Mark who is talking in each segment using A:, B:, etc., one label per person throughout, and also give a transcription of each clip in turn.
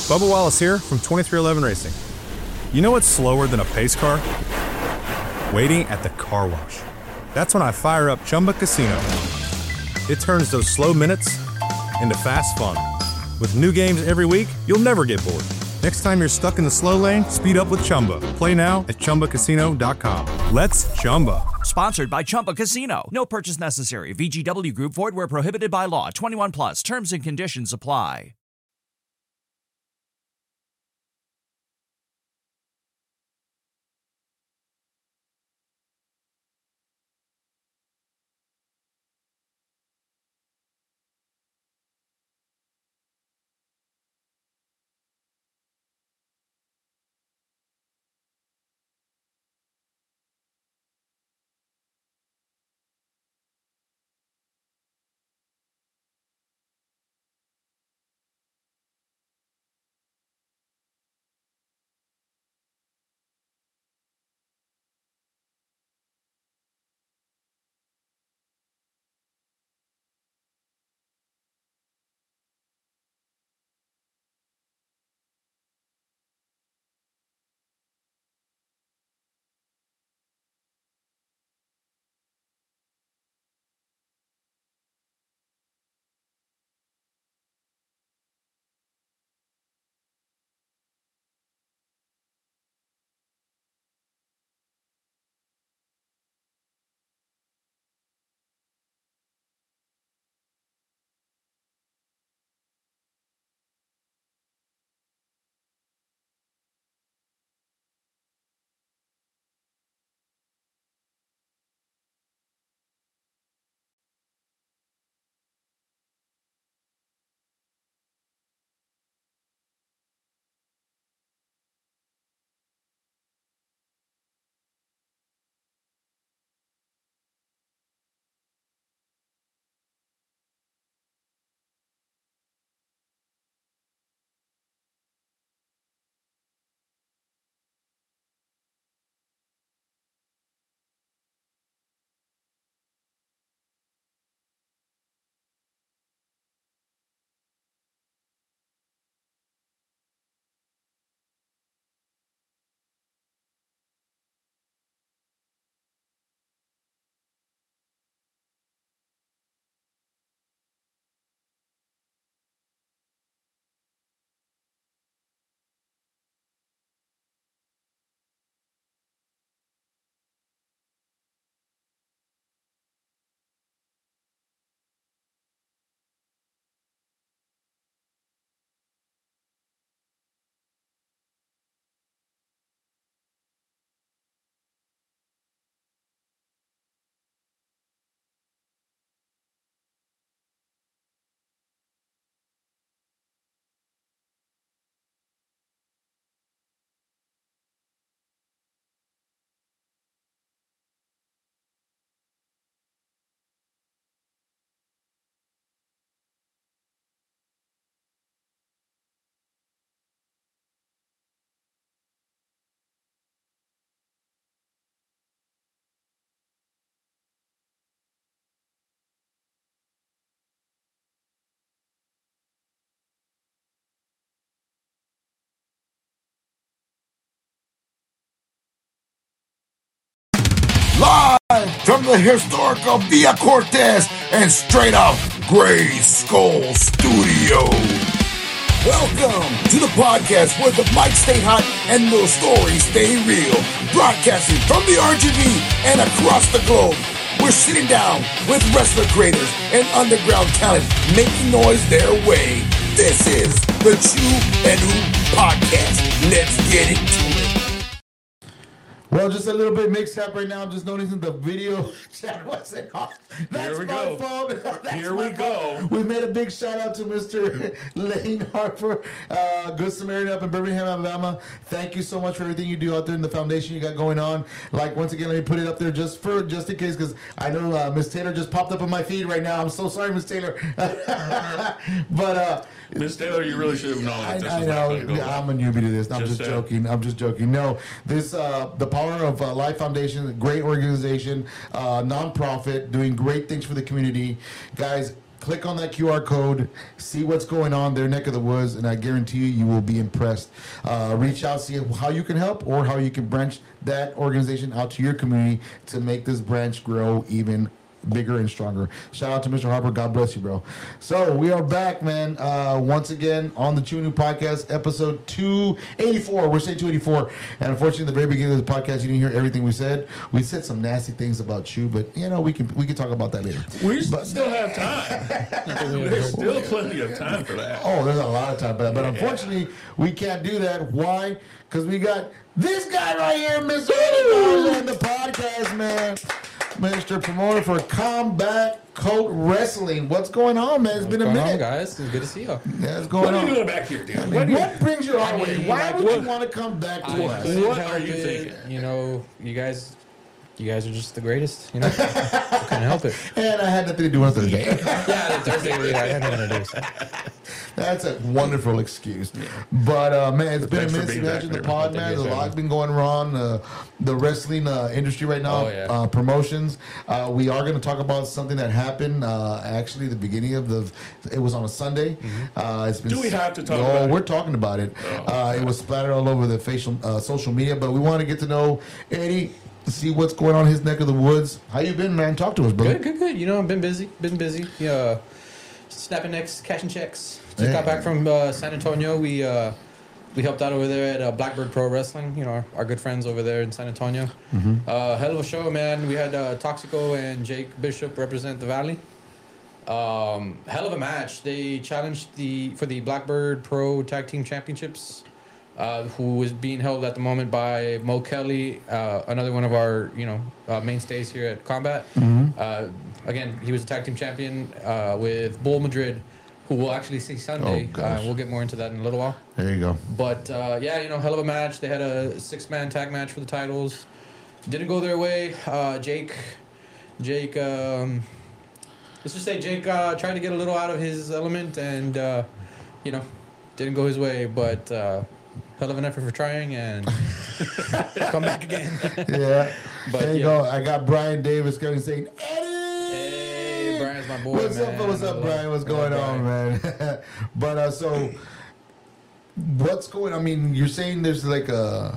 A: Bubba Wallace here from 2311 Racing. You know what's slower than a pace car? Waiting at the car wash. That's when I fire up Chumba Casino. It turns those slow minutes into fast fun. With new games every week, you'll never get bored. Next time you're stuck in the slow lane, speed up with Chumba. Play now at ChumbaCasino.com. Let's Chumba.
B: Sponsored by Chumba Casino. No purchase necessary. VGW Group. Void where prohibited by law. 21 plus. Terms and conditions apply.
C: Live from the historical Villa Cortez and straight out Gray Skull Studio. Welcome to the podcast where the mics stay hot and the stories stay real. Broadcasting from the RGV and across the globe. We're sitting down with wrestler creators and underground talent making noise their way. This is the Chew and Who Podcast. Let's get into it.
D: Well, just a little bit mixed up right now. I'm just noticing the video chat wasn't off. That's my fault.
E: Here we go.
D: We made a big shout out to Mr. Lane Harper, Good Samaritan up in Birmingham, Alabama. Thank you so much for everything you do out there in the foundation you got going on. Like, once again, let me put it up there just in case, because I know Miss Taylor just popped up on my feed right now. I'm so sorry, Miss Taylor. But
E: Miss Taylor, you really should have known that this
D: I
E: was
D: know.
E: not going to go
D: I'm a newbie to this. I'm just joking. I'm just joking. No, this the power of Life Foundation, a great organization, nonprofit, doing great things for the community. Guys, Click on that QR code, see what's going on their neck of the woods, and I guarantee you will be impressed. Reach out, see how you can help or how you can branch that organization out to your community to make this branch grow even bigger and stronger. Shout out to Mr. Harper. God bless you, bro. So we are back, man. Once again on the Chew New Podcast, episode 284. We're saying 284. And unfortunately, at the very beginning of the podcast, you didn't hear everything we said. We said some nasty things about Chew, but you know we can talk about that later.
E: We still have time. There's still plenty of time for that.
D: Oh, there's a lot of time for that. But unfortunately, we can't do that. Why? Because we got this guy right here, Mr. Eddie Garza, in the podcast, man. Mr. Promoter for Combat Coat Wrestling. What's going on, man? It's been a minute.
F: What's going on, guys? It's good to see you.
D: Yeah, what's going
E: What are
D: on?
E: you doing back here, dude?
D: I mean, what brings you our way? Why would
E: what-
D: you want to come back to us?
E: What are you thinking?
F: You know, you guys are just the greatest. You know, I couldn't help it.
D: And I had nothing to do with it today.
F: Yeah, the Thursday we had nothing to do. So.
D: That's a wonderful excuse. But, man, it's been a
E: Thanks for
D: minute
E: being
D: since
E: back,
D: you the
E: man.
D: pod, man. There's a lot been going on. The wrestling industry right now,
F: Oh, yeah.
D: promotions. We are going to talk about something that happened actually the beginning of it was on a Sunday. It's been,
E: Do we have to talk about it?
D: We're talking about it. It was splattered all over the social media, but we want to get to know Eddie, see what's going on in his neck of the woods. How you been, man? Talk to us, brother.
F: Good. You know, I've been busy. Yeah, snapping necks, cashing checks. Just
D: Yeah.
F: got back from San Antonio. We helped out over there at Blackbird Pro Wrestling. You know, our good friends over there in San Antonio. Hell of a show, man. We had Toxico and Jake Bishop represent the Valley. Hell of a match. They challenged for the Blackbird Pro Tag Team Championships, who is being held at the moment by Mo Kelly, another one of our mainstays here at Combat. Again, he was a tag team champion with Bull Madrid, who we'll actually see Sunday.
D: Oh, gosh.
F: We'll get more into that in a little while.
D: There you go.
F: But yeah, hell of a match. They had a 6-man tag match for the titles. Didn't go their way. Jake, let's just say Jake tried to get a little out of his element and, didn't go his way. But hell of an effort for trying and come back again.
D: Yeah.
F: But,
D: there you
F: yeah.
D: go. I got Brian Davis coming saying, Eddie!
F: Hey, Brian's my boy,
D: What's
F: man.
D: up? What's up, Brian? What's going on, man? But so, what's going? I mean, you're saying there's like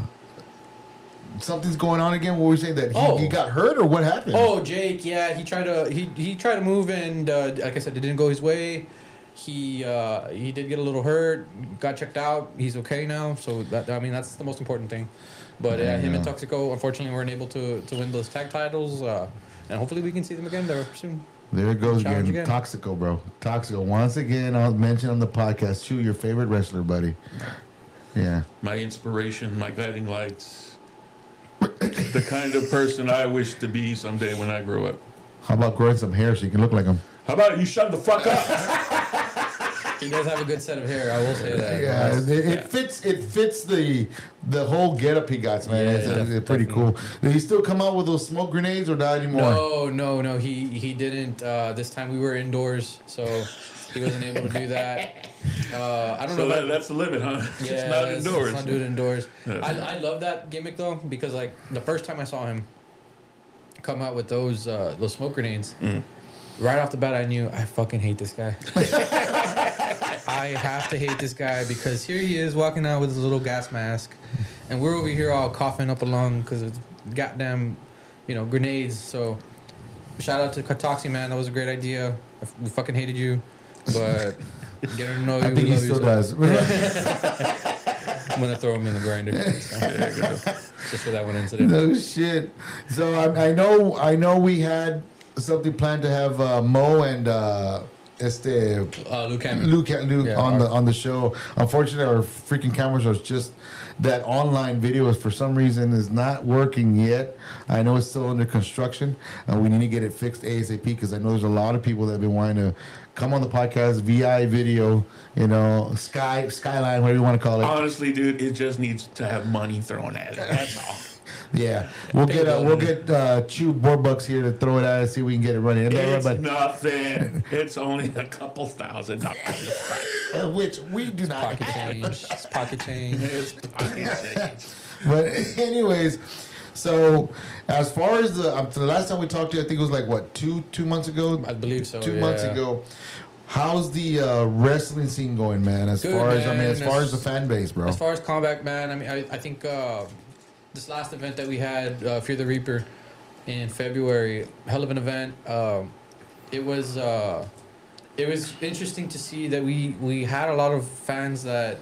D: something's going on again. What were you saying that he got hurt or what happened?
F: Oh, Jake, yeah, he tried to move and like I said, it didn't go his way. He did get a little hurt, got checked out. He's okay now, so that's the most important thing. But him and Toxico, unfortunately, weren't able to win those tag titles, and hopefully we can see them again there soon.
D: There it goes again.
F: Challenge again.
D: Toxico, bro. Toxico. Once again, I'll mention on the podcast, Chew, your favorite wrestler, buddy. Yeah.
E: My inspiration, my guiding lights. The kind of person I wish to be someday when I grow up.
D: How about growing some hair so you can look like him?
E: How about you shut the fuck up?
F: He does have a good set of hair, I will say that.
D: Yeah, it fits the whole getup he got, man. It's pretty cool. Did he still come out with those smoke grenades or not anymore?
F: No. He didn't. This time we were indoors, so he wasn't able to do that. I don't know.
E: That's the limit, huh?
F: Yeah,
E: It's not indoors.
F: Let's not do it indoors. I love that gimmick though, because like the first time I saw him come out with those smoke grenades, right off the bat I knew I fucking hate this guy. I have to hate this guy because here he is walking out with his little gas mask, and we're over here all coughing up a lung because it's goddamn, grenades. So shout out to Katoxi, man. That was a great idea. We fucking hated you, but get to know you.
D: I think he still does.
F: I'm gonna throw him in the grinder. So, just for that one incident.
D: No shit. So I know we had something planned to have Mo and
F: Luke Hammond.
D: Luke
F: Yeah,
D: on the show. Unfortunately, our freaking cameras are just that online video for some reason is not working yet. I know it's still under construction, and we need to get it fixed ASAP because I know there's a lot of people that have been wanting to come on the podcast, VI video, Skyline, whatever you want to call it.
E: Honestly, dude, it just needs to have money thrown at it. That's all.
D: Yeah, we'll get Chew Borbucks here to throw it at us, see if we can get it running.
E: It's nothing. It's only a couple $1,000.
D: Which we do not
F: Pocket
D: have.
F: change. It's pocket change.
E: It's pocket change.
D: But anyways, So, as far as the last time we talked to you, I think it was like what two months ago.
F: I believe so.
D: 2 months ago. How's the wrestling scene going, man? As
F: Good,
D: far as
F: man.
D: as far as the fan base, bro.
F: As far as Combat, man, I mean, I think this last event that we had, Fear the Reaper, in February, hell of an event. It was interesting to see that we had a lot of fans that,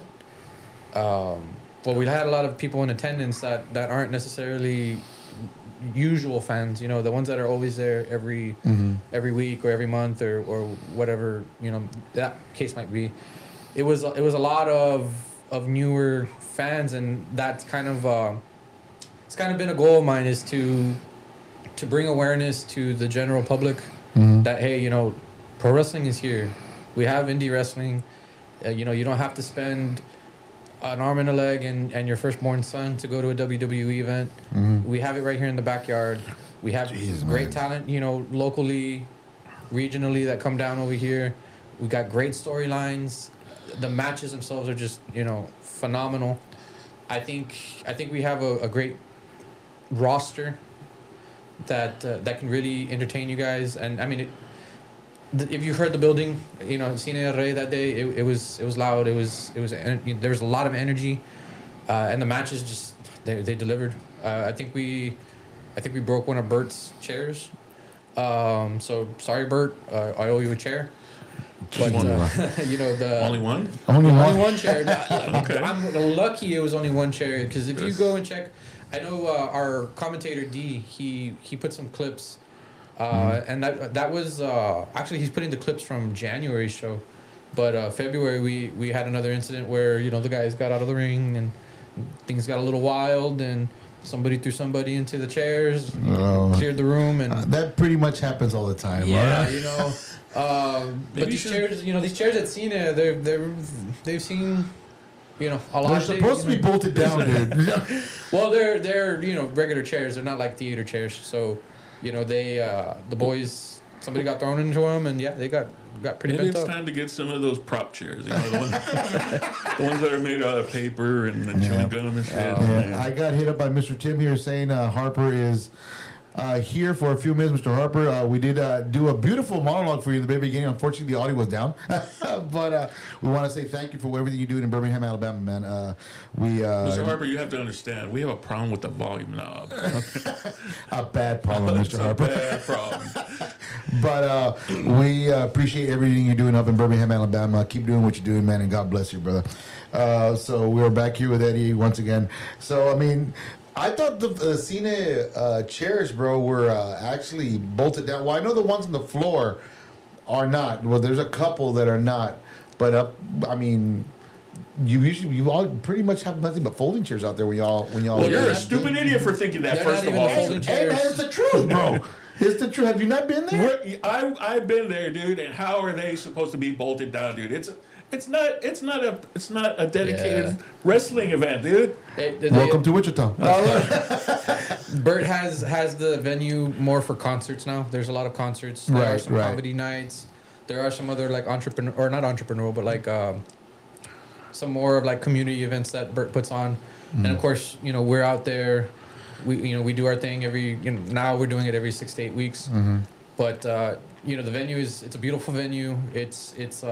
F: we had a lot of people in attendance that aren't necessarily usual fans, you know, the ones that are always there every week or every month or whatever, you know, that case might be. It was a lot of newer fans, and that's kind of it's kind of been a goal of mine, is to bring awareness to the general public that, hey, you know, pro wrestling is here. We have indie wrestling. You know, you don't have to spend an arm and a leg and your firstborn son to go to a WWE event. We have it right here in the backyard. We have great talent, you know, locally, regionally, that come down over here. We got great storylines. The matches themselves are just, you know, phenomenal. I think we have a great roster that can really entertain you guys. And I mean, if you heard the building, you know, Cine El Rey that day, it was loud. There was a lot of energy, and the matches just they delivered. I think we broke one of Bert's chairs. So sorry, Bert. I owe you a chair. But you know, the
E: Only one?
D: Only
F: one chair.
E: Okay.
F: I'm lucky it was only one chair, because if you go and check, I know our commentator D, he put some clips. And that was actually, he's putting the clips from January's show, but February we had another incident where, you know, the guys got out of the ring and things got a little wild, and somebody threw somebody into the chairs, cleared the room, and
D: that pretty much happens all the time.
F: yeah,
D: right?
F: you know. But these chairs, you know, these chairs at Cena, they've seen, you know, a lot.
D: They're supposed to be bolted down, dude.
F: Well, they're you know, regular chairs. They're not like theater chairs, so. You know, they the boys, somebody got thrown into them, and yeah, they got pretty
E: Maybe
F: bent
E: it's
F: up.
E: time to get some of those prop chairs. You know, the ones that are made out of paper and chewing gum and shit.
D: Yeah, I got hit up by Mr. Tim here saying Harper is here for a few minutes. Mr. Harper, we did do a beautiful monologue for you in the very beginning. Unfortunately, the audio was down. But we want to say thank you for everything you do in Birmingham, Alabama, man.
E: Mr. Harper, you have to understand, we have a problem with the volume knob.
D: A bad problem, Mr. Harper.
E: A bad problem.
D: But we appreciate everything you're doing up in Birmingham, Alabama. Keep doing what you're doing, man, and God bless you, brother. So we're back here with Eddie once again. So, I mean, I thought the Cine chairs, bro, were actually bolted down. Well, I know the ones on the floor are not. Well, there's a couple that are not. But, I mean, you all pretty much have nothing but folding chairs out there when y'all.
E: Well, you're a stupid idiot for thinking that,
F: They're
E: first
F: not
E: of
F: even
E: all.
F: folding
D: Hey, man, it's the truth, bro. It's the truth. Have you not been there?
E: I've been there, dude, and how are they supposed to be bolted down, dude? It's not a dedicated wrestling event, dude.
D: Welcome to Wichita.
F: Bert has the venue more for concerts now. There's a lot of concerts. There are some comedy nights. There are some other like not entrepreneurial, but like some more of like community events that Bert puts on. And of course, you know, we're out there. We do our thing now we're doing it every 6 to 8 weeks. But you know, the venue it's a beautiful venue. It's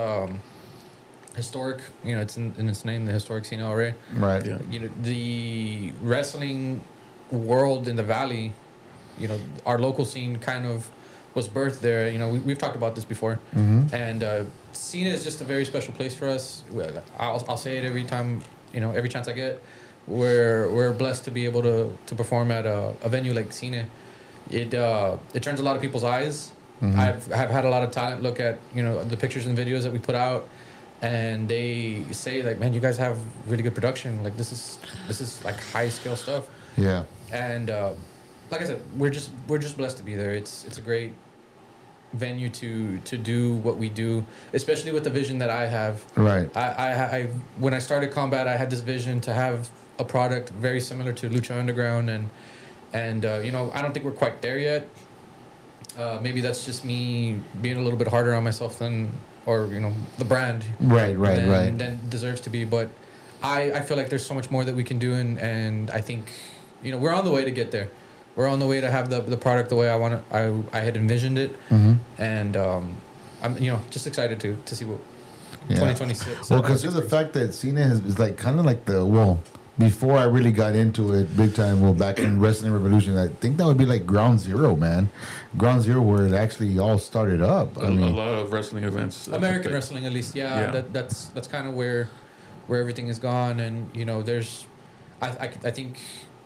F: historic. You know, it's in its name, the Historic Cine El Rey.
D: Right.
E: Yeah.
F: You know, the wrestling world in the Valley, you know, our local scene kind of was birthed there. You know, we've talked about this before. And Cena is just a very special place for us. I'll say it every time, you know, every chance I get. We're blessed to be able to perform at a venue like Cine. It turns a lot of people's eyes. I've had a lot of talent look at, you know, the pictures and videos that we put out, and they say like, man, you guys have really good production. Like this is like high scale stuff.
D: Yeah.
F: And like I said, we're just blessed to be there. It's a great venue to do what we do, especially with the vision that I have.
D: Right.
F: I when I started Combat, I had this vision to have a product very similar to Lucha Underground, and you know, I don't think we're quite there yet. Maybe that's just me being a little bit harder on myself than, or you know, the brand.
D: Right.
F: Than deserves to be. But I feel like there's so much more that we can do, and I think we're on the way to get there. We're on the way to have the product the way I had envisioned it, and I'm just excited to see what 2026.
D: Well, because the fact that Cena is like kind of like before I really got into it big time, back in Wrestling Revolution, I think that would be like ground zero, man. Ground zero where it actually all started up.
E: A lot of wrestling events.
F: American wrestling, at least, that's kind of where everything is gone, and there's, I think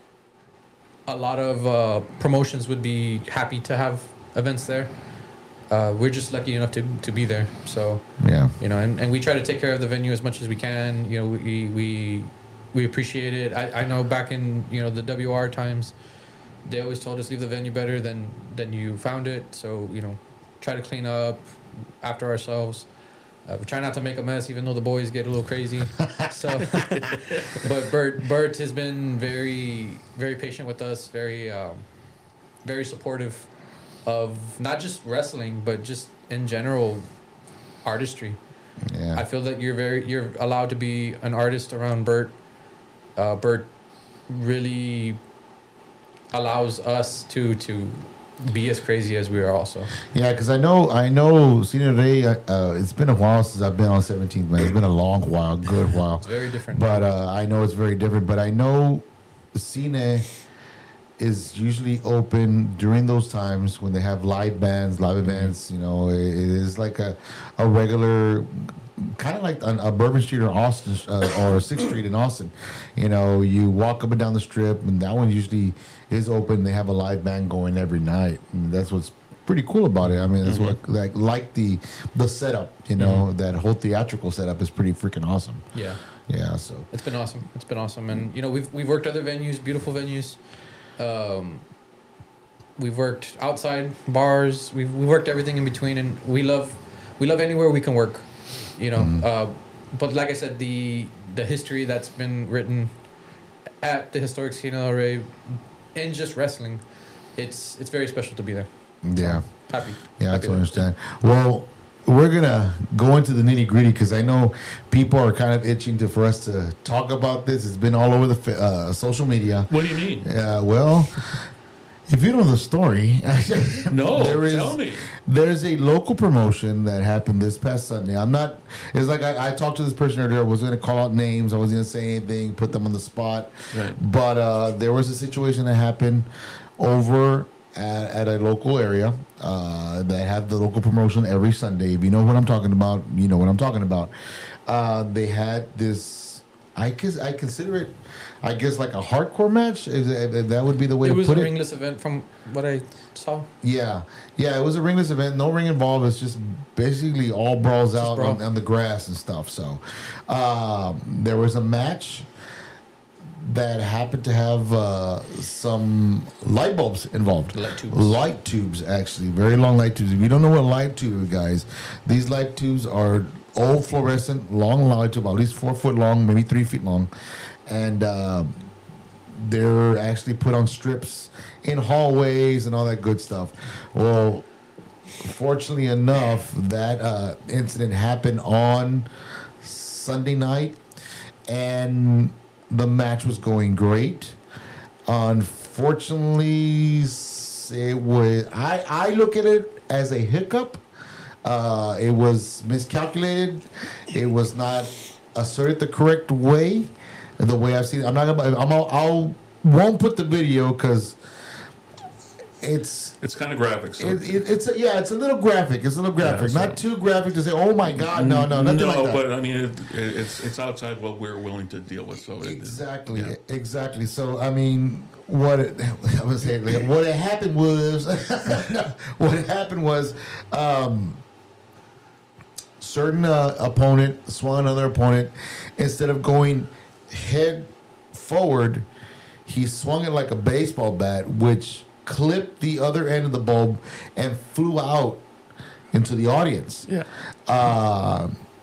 F: a lot of promotions would be happy to have events there. We're just lucky enough to be there, so and we try to take care of the venue as much as we can. We appreciate it. I know back in the WR times, they always told us leave the venue better than you found it. So try to clean up after ourselves. We try not to make a mess, even though the boys get a little crazy. So, but Bert has been very, very patient with us. Very, very supportive of not just wrestling, but just in general artistry. Yeah. I feel that you're allowed to be an artist around Bert. Bert really allows us to be as crazy as we are also.
D: Yeah, because I know Cena today, it's been a while since I've been on 17th, man. It's been a long while, good while.
F: It's very different.
D: But I know it's very different. But I know Cena is usually open during those times when they have live bands, live events. It is like a regular, kind of like a Bourbon Street or Austin or 6th Street in Austin. You walk up and down the strip, and that one usually is open. They have a live band going every night, and that's what's pretty cool about it. I mean, that's what like the setup. That whole theatrical setup is pretty freaking awesome.
F: Yeah.
D: Yeah. So
F: it's been awesome, and we've worked other venues, beautiful venues. We've worked outside bars. We've worked everything in between, and we love anywhere we can work. But like I said, the history that's been written at the historic Cena Del Rey in just wrestling, it's very special to be there.
D: Yeah.
F: So, happy.
D: Yeah,
F: happy
D: I understand. Well, we're gonna go into the nitty gritty because I know people are kind of itching for us to talk about this. It's been all over the social media.
E: What do you mean?
D: Well, if you know the story,
E: no, tell me.
D: There's a local promotion that happened this past Sunday. It's like I talked to this person earlier. I wasn't going to call out names. I wasn't going to say anything, put them on the spot.
E: Right.
D: But there was a situation that happened over at a local area that had the local promotion every Sunday. If you know what I'm talking about, you know what I'm talking about. They had this, I consider it, I guess, like a hardcore match. That would be the way to put it.
F: It was a ringless event from what I saw.
D: Yeah, it was a ringless event. No ring involved. It's just basically all brawls out on the grass and stuff. So there was a match that happened to have some light bulbs involved. Light tubes, actually. Very long light tubes. If you don't know what a light tube is, guys, these light tubes are old fluorescent, long light tube, at least 4 foot long, maybe 3 feet long. And they're actually put on strips in hallways and all that good stuff. Well, fortunately enough, that incident happened on Sunday night, and the match was going great. Unfortunately, I look at it as a hiccup. It was miscalculated. It was not asserted the correct way. The way I've seen it. I won't put the video because it's
E: kind of graphic. So
D: it's a little graphic. It's a little graphic.
E: Yeah,
D: not too graphic to say, oh my God, no, nothing like that.
E: But I mean, it's outside what we're willing to deal with. So
D: exactly. So I mean, what happened was, certain opponent swung another opponent. Instead of going head forward, he swung it like a baseball bat, which clipped the other end of the bulb and flew out into the audience.
E: Yeah.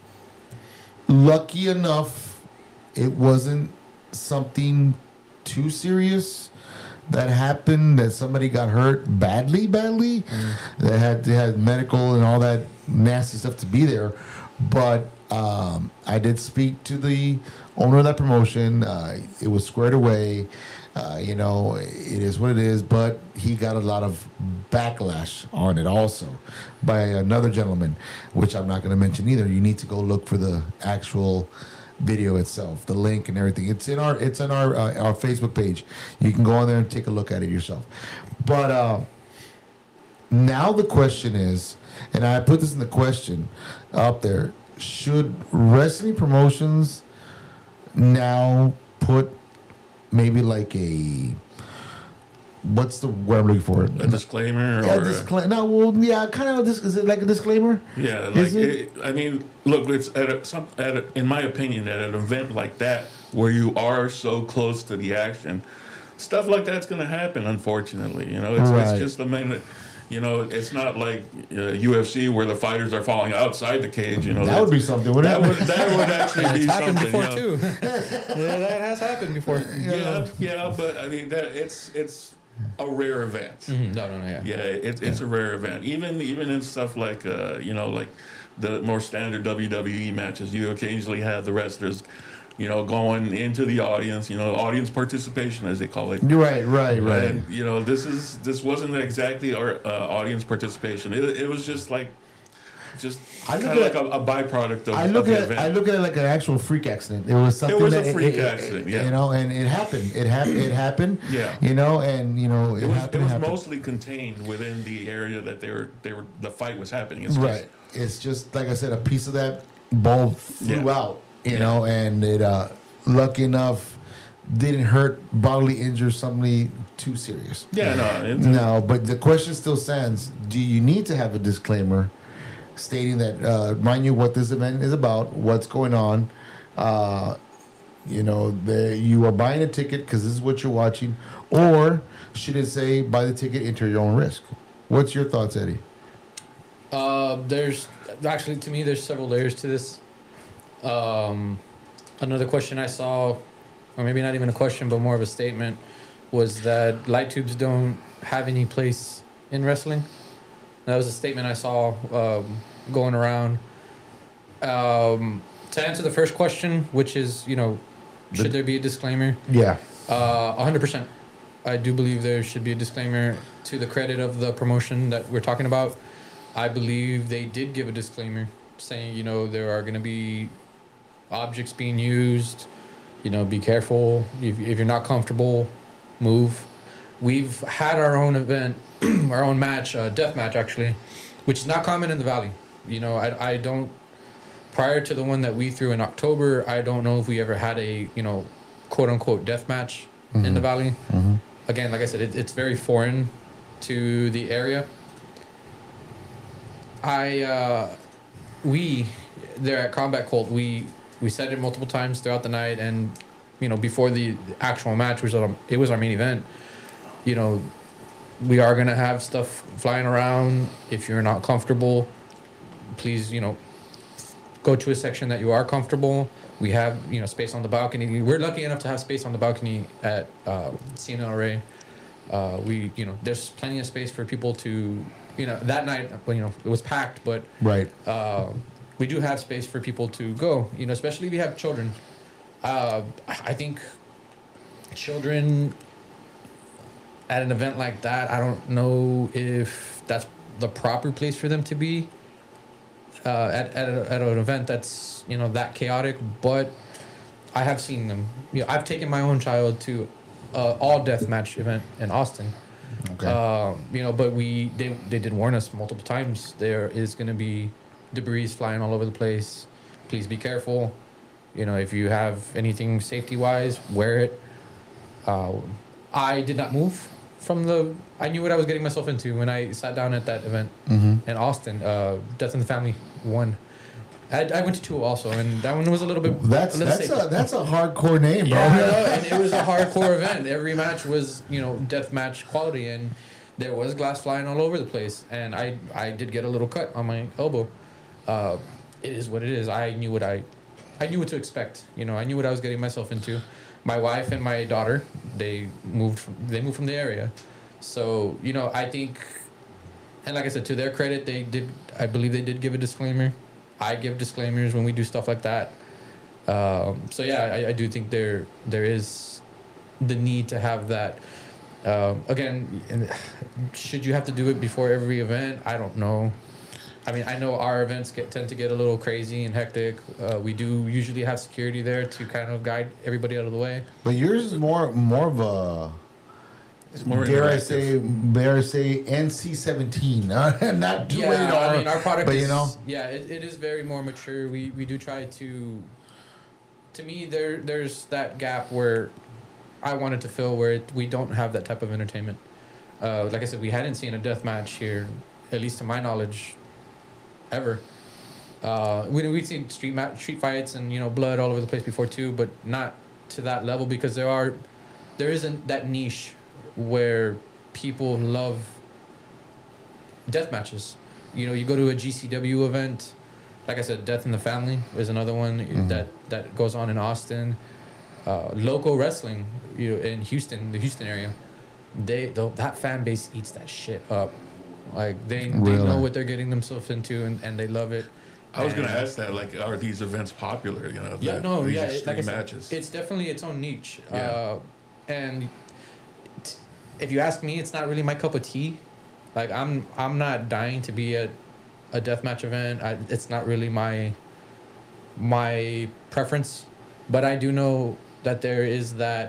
D: Lucky enough, it wasn't something too serious that happened, that somebody got hurt badly. They had medical and all that nasty stuff to be there. But I did speak to the owner of that promotion. It was squared away. It is what it is, but he got a lot of backlash on it also by another gentleman, which I'm not going to mention either. You need to go look for the actual video itself, the link and everything. It's in our Facebook page. You can go on there and take a look at it yourself. But now the question is, and I put this in the question up there: should wrestling promotions now put maybe like what's the word I'm looking for?
E: A disclaimer?
D: Yeah,
E: or
D: disclaimer. No, well, yeah, kind of. Is it like a disclaimer?
E: Yeah,
D: Is
E: like
D: it?
E: I mean, look, it's in my opinion, at an event like that where you are so close to the action, stuff like that's going to happen. Unfortunately, it's just the minute. It's not like UFC where the fighters are falling outside the cage.
D: That would be something, wouldn't it?
E: That would actually be
F: It's happened
E: something.
F: before too. Yeah, that has happened before.
E: Yeah, but I mean that it's a rare event.
F: No, yeah.
E: Yeah, it's a rare event. Even in stuff like like the more standard WWE matches, you occasionally have the wrestlers, going into the audience, audience participation as they call it.
D: Right.
E: And this wasn't exactly our audience participation. It was just like. Kind of like a byproduct of the event.
D: I look at it like an actual freak accident. It was something.
E: It was a freak accident, yeah.
D: And it happened. It happened.
E: Yeah.
D: It
E: It was
D: happened.
E: mostly contained within the area that the fight was happening. It's
D: Right. It's just like I said, a piece of that ball flew out. And it lucky enough didn't hurt, bodily injure somebody too serious. No, but the question still stands: do you need to have a disclaimer stating that mind you what this event is about, what's going on? You are buying a ticket because this is what you're watching, or should it say buy the ticket into your own risk? What's your thoughts, Eddie?
F: There's actually, to me, there's several layers to this. Another question I saw, or maybe not even a question, but more of a statement, was that light tubes don't have any place in wrestling. That was a statement I saw going around. To answer the first question, which is, should there be a disclaimer?
D: Yeah.
F: 100%. I do believe there should be a disclaimer to the credit of the promotion that we're talking about. I believe they did give a disclaimer saying, there are going to be objects being used, be careful. If you're not comfortable, move. We've had our own event, our own match, death match actually, which is not common in the Valley. I don't, prior to the one that we threw in October, I don't know if we ever had a, quote unquote death match in the Valley. Again, like I said, it's very foreign to the area. We there at Combat Cult, we said it multiple times throughout the night, and before the actual match, which it was our main event. We are gonna have stuff flying around. If you're not comfortable, please go to a section that you are comfortable. We have space on the balcony. We're lucky enough to have space on the balcony at CNLRA. There's plenty of space for people to that night it was packed, but
D: Right.
F: we do have space for people to go, especially if you have children. I think children at an event like that, I don't know if that's the proper place for them to be at an event that's that chaotic. But I have seen them. I've taken my own child to all deathmatch event in Austin.
D: Okay.
F: But they did warn us multiple times. There is going to be debris flying all over the place. Please be careful. If you have anything safety-wise, wear it. I did not move from I knew what I was getting myself into when I sat down at that event in Austin. Death in the Family 1. I went to 2 also, and that one was a little bit.
D: That's a hardcore name, bro.
F: Yeah, I know, and it was a hardcore event. Every match was death match quality, and there was glass flying all over the place. And I did get a little cut on my elbow. It is what it is. I knew what to expect. I knew what I was getting myself into. My wife and my daughter, they moved from the area, so I think, and like I said, to their credit, I believe they did give a disclaimer. I give disclaimers when we do stuff like that. So yeah, I do think there is the need to have that. Again, should you have to do it before every event? I don't know. I mean, I know our events tend to get a little crazy and hectic. We do usually have security there to kind of guide everybody out of the way.
D: But yours is more of a,
E: more
D: dare I
E: interactive.
D: say NC-17, not too rated
F: Yeah,
D: R.
F: I mean, our product
D: but
F: is,
D: you know,
F: yeah, it is very more mature. We do try to me, there's that gap where I wanted to fill where we don't have that type of entertainment. Like I said, we hadn't seen a death match here, at least to my knowledge, ever. We'd seen street fights and, you know, blood all over the place before too, but not to that level because there isn't that niche where people love death matches. You know, you go to a GCW event, like I said, Death in the Family is another one that goes on in Austin. Local wrestling, you know, in Houston, the Houston area, that fan base eats that shit up. Like they know what they're getting themselves into and they love it.
E: I was going to ask that, like, are these events popular? You know,
F: Like I said,
E: matches.
F: it's definitely its own niche.
E: Yeah.
F: And if you ask me, it's not really my cup of tea. Like I'm not dying to be at a deathmatch event. It's not really my preference, but I do know that there is that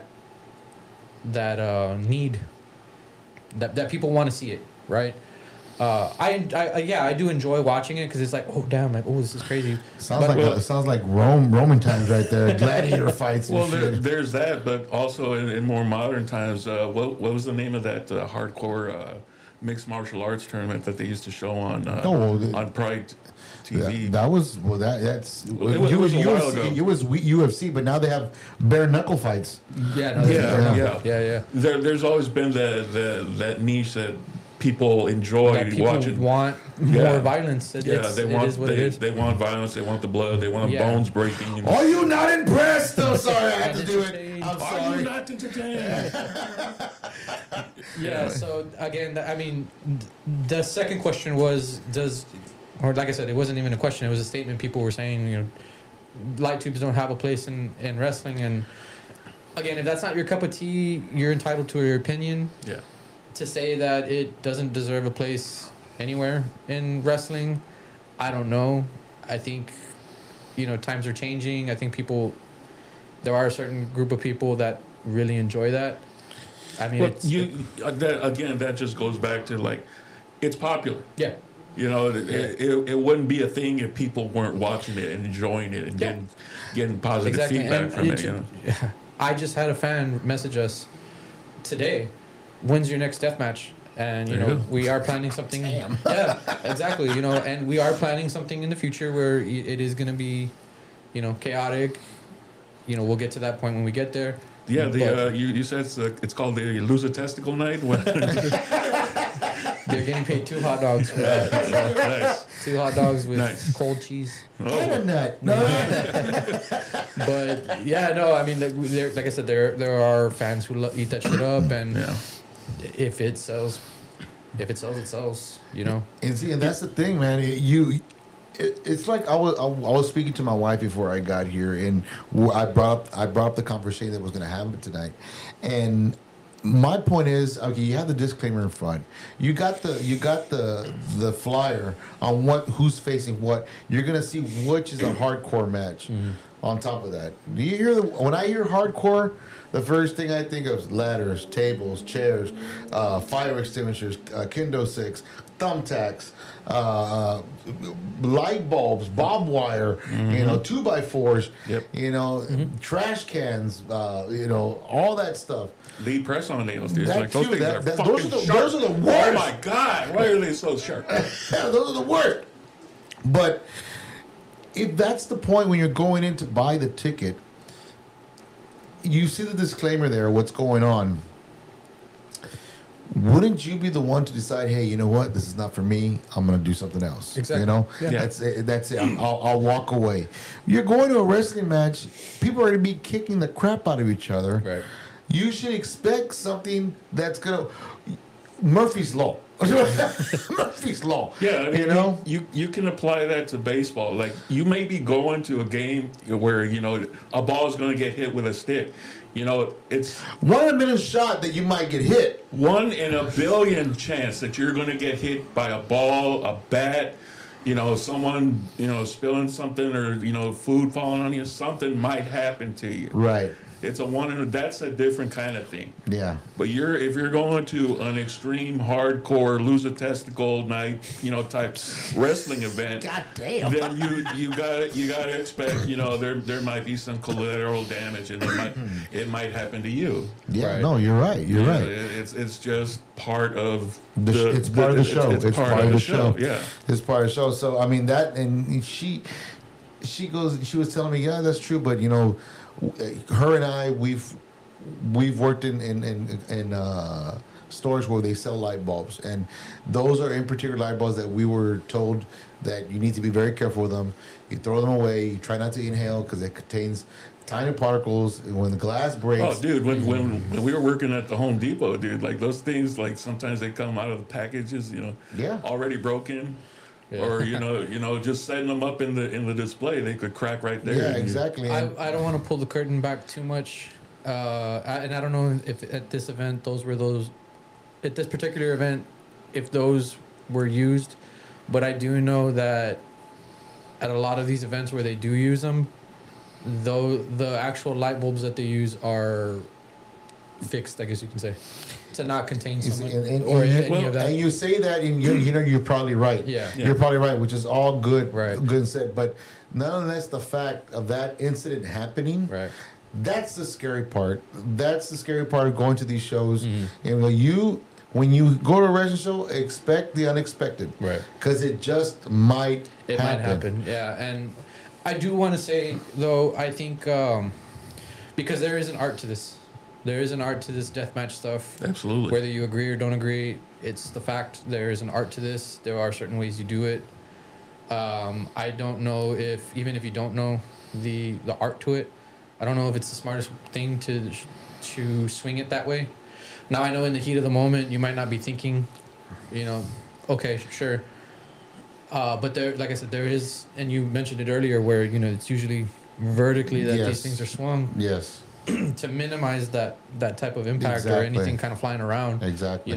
F: need that people want to see it, right? I do enjoy watching it because it's like, oh damn, like, oh, this is crazy.
D: Sounds like Roman times right there, gladiator fights.
E: Well, there's that, but also in more modern times, what was the name of that hardcore mixed martial arts tournament that they used to show on Pride TV?
D: That's
E: it was a while ago.
D: It was UFC, but now they have bare knuckle fights.
E: Yeah. There's always been that niche that people enjoy
F: that people
E: watching.
F: Want more violence. They
E: want violence. They want the blood. They want bones breaking.
D: Are you not impressed? Oh, sorry, I had to do it. I'm sorry.
E: Are you not entertained?
F: Yeah. So again, I mean, the second question was, or like I said, it wasn't even a question. It was a statement. People were saying, you know, light tubes don't have a place in wrestling. And again, if that's not your cup of tea, you're entitled to your opinion.
E: Yeah.
F: To say that it doesn't deserve a place anywhere in wrestling, I don't know. I think, you know, times are changing. I think there are a certain group of people that really enjoy that. I mean,
E: that just goes back to, like, it's popular.
F: Yeah.
E: You know, it wouldn't be a thing if people weren't watching it and enjoying it and getting positive feedback from it. You know?
F: I just had a fan message us today. When's your next death match? And, you know, we are planning something. Yeah, exactly. You know, and we are planning something in the future where it is going to be, you know, chaotic. You know, we'll get to that point when we get there.
E: Yeah, you said it's called the Loser Testicle Night.
F: They're getting paid 2 hot dogs for that.
E: Nice.
F: 2 hot dogs with cold cheese.
D: And a nut.
F: But yeah, no, I mean, like I said, there are fans who eat that shit up, and if it sells, it sells. You know.
D: And see, and that's the thing, man. It's like I was speaking to my wife before I got here, and I brought up the conversation that was going to happen tonight, and my point is, okay, you have the disclaimer in front. You got the flyer on who's facing what. You're gonna see which is a hardcore match. On top of that, do you hear when I hear hardcore? The first thing I think of is ladders, tables, chairs, fire extinguishers, kendo sticks, thumbtacks, light bulbs, barbed wire, you know, 2x4s, you know, trash cans, you know, all that stuff.
E: Lead press on nails, dude. Like,
D: those are the worst.
E: Oh my God, why are they so sharp?
D: Those are the worst. But if that's the point when you're going in to buy the ticket, you see the disclaimer there, what's going on. Wouldn't you be the one to decide, hey, you know what, this is not for me, I'm going to do something else?
F: Exactly.
D: You know?
F: Yeah.
D: That's it. I'll walk away. You're going to a wrestling match, people are going to be kicking the crap out of each other.
F: Right.
D: You should expect something that's going to... Murphy's Law. Murphy's Law.
E: Yeah, I mean,
D: you know?
E: you can apply that to baseball. Like, you may be going to a game where, a ball is going to get hit with a stick. It's
D: 1 in a million shot that you might get hit.
E: 1 in a billion chance that you're going to get hit by a ball, a bat, someone, spilling something, or, food falling on you. Something might happen to you.
D: Right.
E: It's that's a different kind of thing.
D: Yeah.
E: But if you're going to an extreme, hardcore, lose a testicle night, type wrestling event,
D: God damn.
E: then you gotta expect, there might be some collateral damage, and it might happen to you.
D: Yeah.
F: Right.
D: No, you're right. You're right.
E: It's just part of
D: It's part of the show. It's part of the show.
E: Yeah.
D: It's part of the show. So I mean and she was telling me, yeah, that's true, but her and I, we've worked in stores where they sell light bulbs, and those are in particular light bulbs that we were told that you need to be very careful with them. You throw them away. You try not to inhale because it contains tiny particles. And when the glass breaks,
E: oh, dude, when we were working at the Home Depot, dude, like those things, like sometimes they come out of the packages,
D: Yeah.
E: already broken.
F: Yeah.
E: Or just setting them up in the display, they could crack right there.
D: yeah, exactly.
F: I don't want to pull the curtain back too much, and I don't know if at this event at this particular event, if those were used, but I do know that at a lot of these events where they do use them, though the actual light bulbs that they use are fixed, I guess you can say, to not contain something or any of that.
D: And you say that, and you're probably right.
F: Yeah.
D: You're probably right, which is all good,
F: Right.
D: good and said. But nonetheless, the fact of that incident happening,
F: Right.
D: that's the scary part. That's the scary part of going to these shows.
F: Mm-hmm.
D: And when you go to a wrestling show, expect the unexpected,
F: Right.
D: Because it just might
F: It might happen, yeah. And I do want to say, though, I think because there is an art to this. There is an art to this deathmatch stuff.
E: Absolutely.
F: Whether you agree or don't agree, it's the fact there is an art to this. There are certain ways you do it. I don't know even if you don't know the art to it, I don't know if it's the smartest thing to swing it that way. Now, I know in the heat of the moment, you might not be thinking, okay, sure. But there, like I said, there is, and you mentioned it earlier, where, it's usually vertically that
D: Yes.
F: these things are swung
D: Yes,
F: to minimize that type of impact or
D: Exactly.
F: anything kind of flying around.
D: exactly.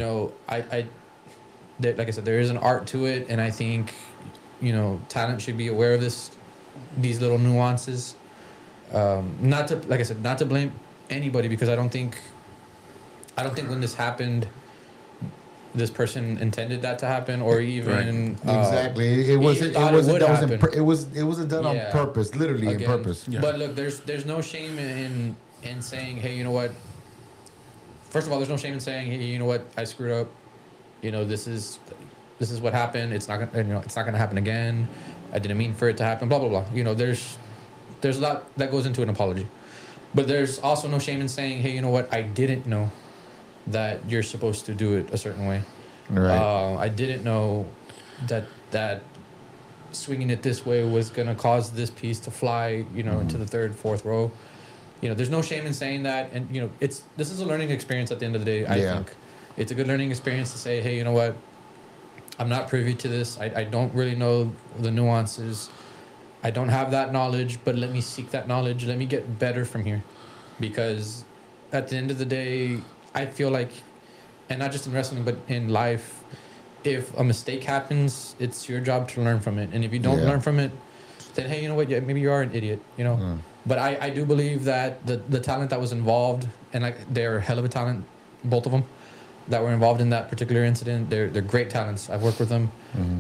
F: Like I said, there is an art to it, and I think, talent should be aware of these little nuances. Not to blame anybody, because I don't think when this happened, this person intended that to happen, or even
D: Exactly. It wasn't. It
F: thought it
D: wasn't.
F: would
D: That
F: happen.
D: it wasn't done on
F: Yeah.
D: purpose. Literally
F: Again.
D: on purpose.
E: Yeah.
F: But look, there's no shame in saying, hey, you know what? First of all, there's no shame in saying, hey, you know what? I screwed up. This is what happened. It's not gonna happen again. I didn't mean for it to happen. Blah blah blah. There's a lot that goes into an apology, but there's also no shame in saying, hey, you know what? I didn't know that you're supposed to do it a certain way.
D: Right.
F: I didn't know that swinging it this way was gonna cause this piece to fly, into the third, fourth row. There's no shame in saying that, and this is a learning experience at the end of the day. I think it's a good learning experience to say, hey, you know what? I'm not privy to this. I don't really know the nuances. I don't have that knowledge, but let me seek that knowledge. Let me get better from here, because at the end of the day, I feel like, and not just in wrestling, but in life, if a mistake happens, it's your job to learn from it. And if you don't learn from it, then, hey, you know what? Yeah, maybe you are an idiot, But I do believe that the talent that was involved, and they're a hell of a talent, both of them, that were involved in that particular incident. They're great talents. I've worked with them.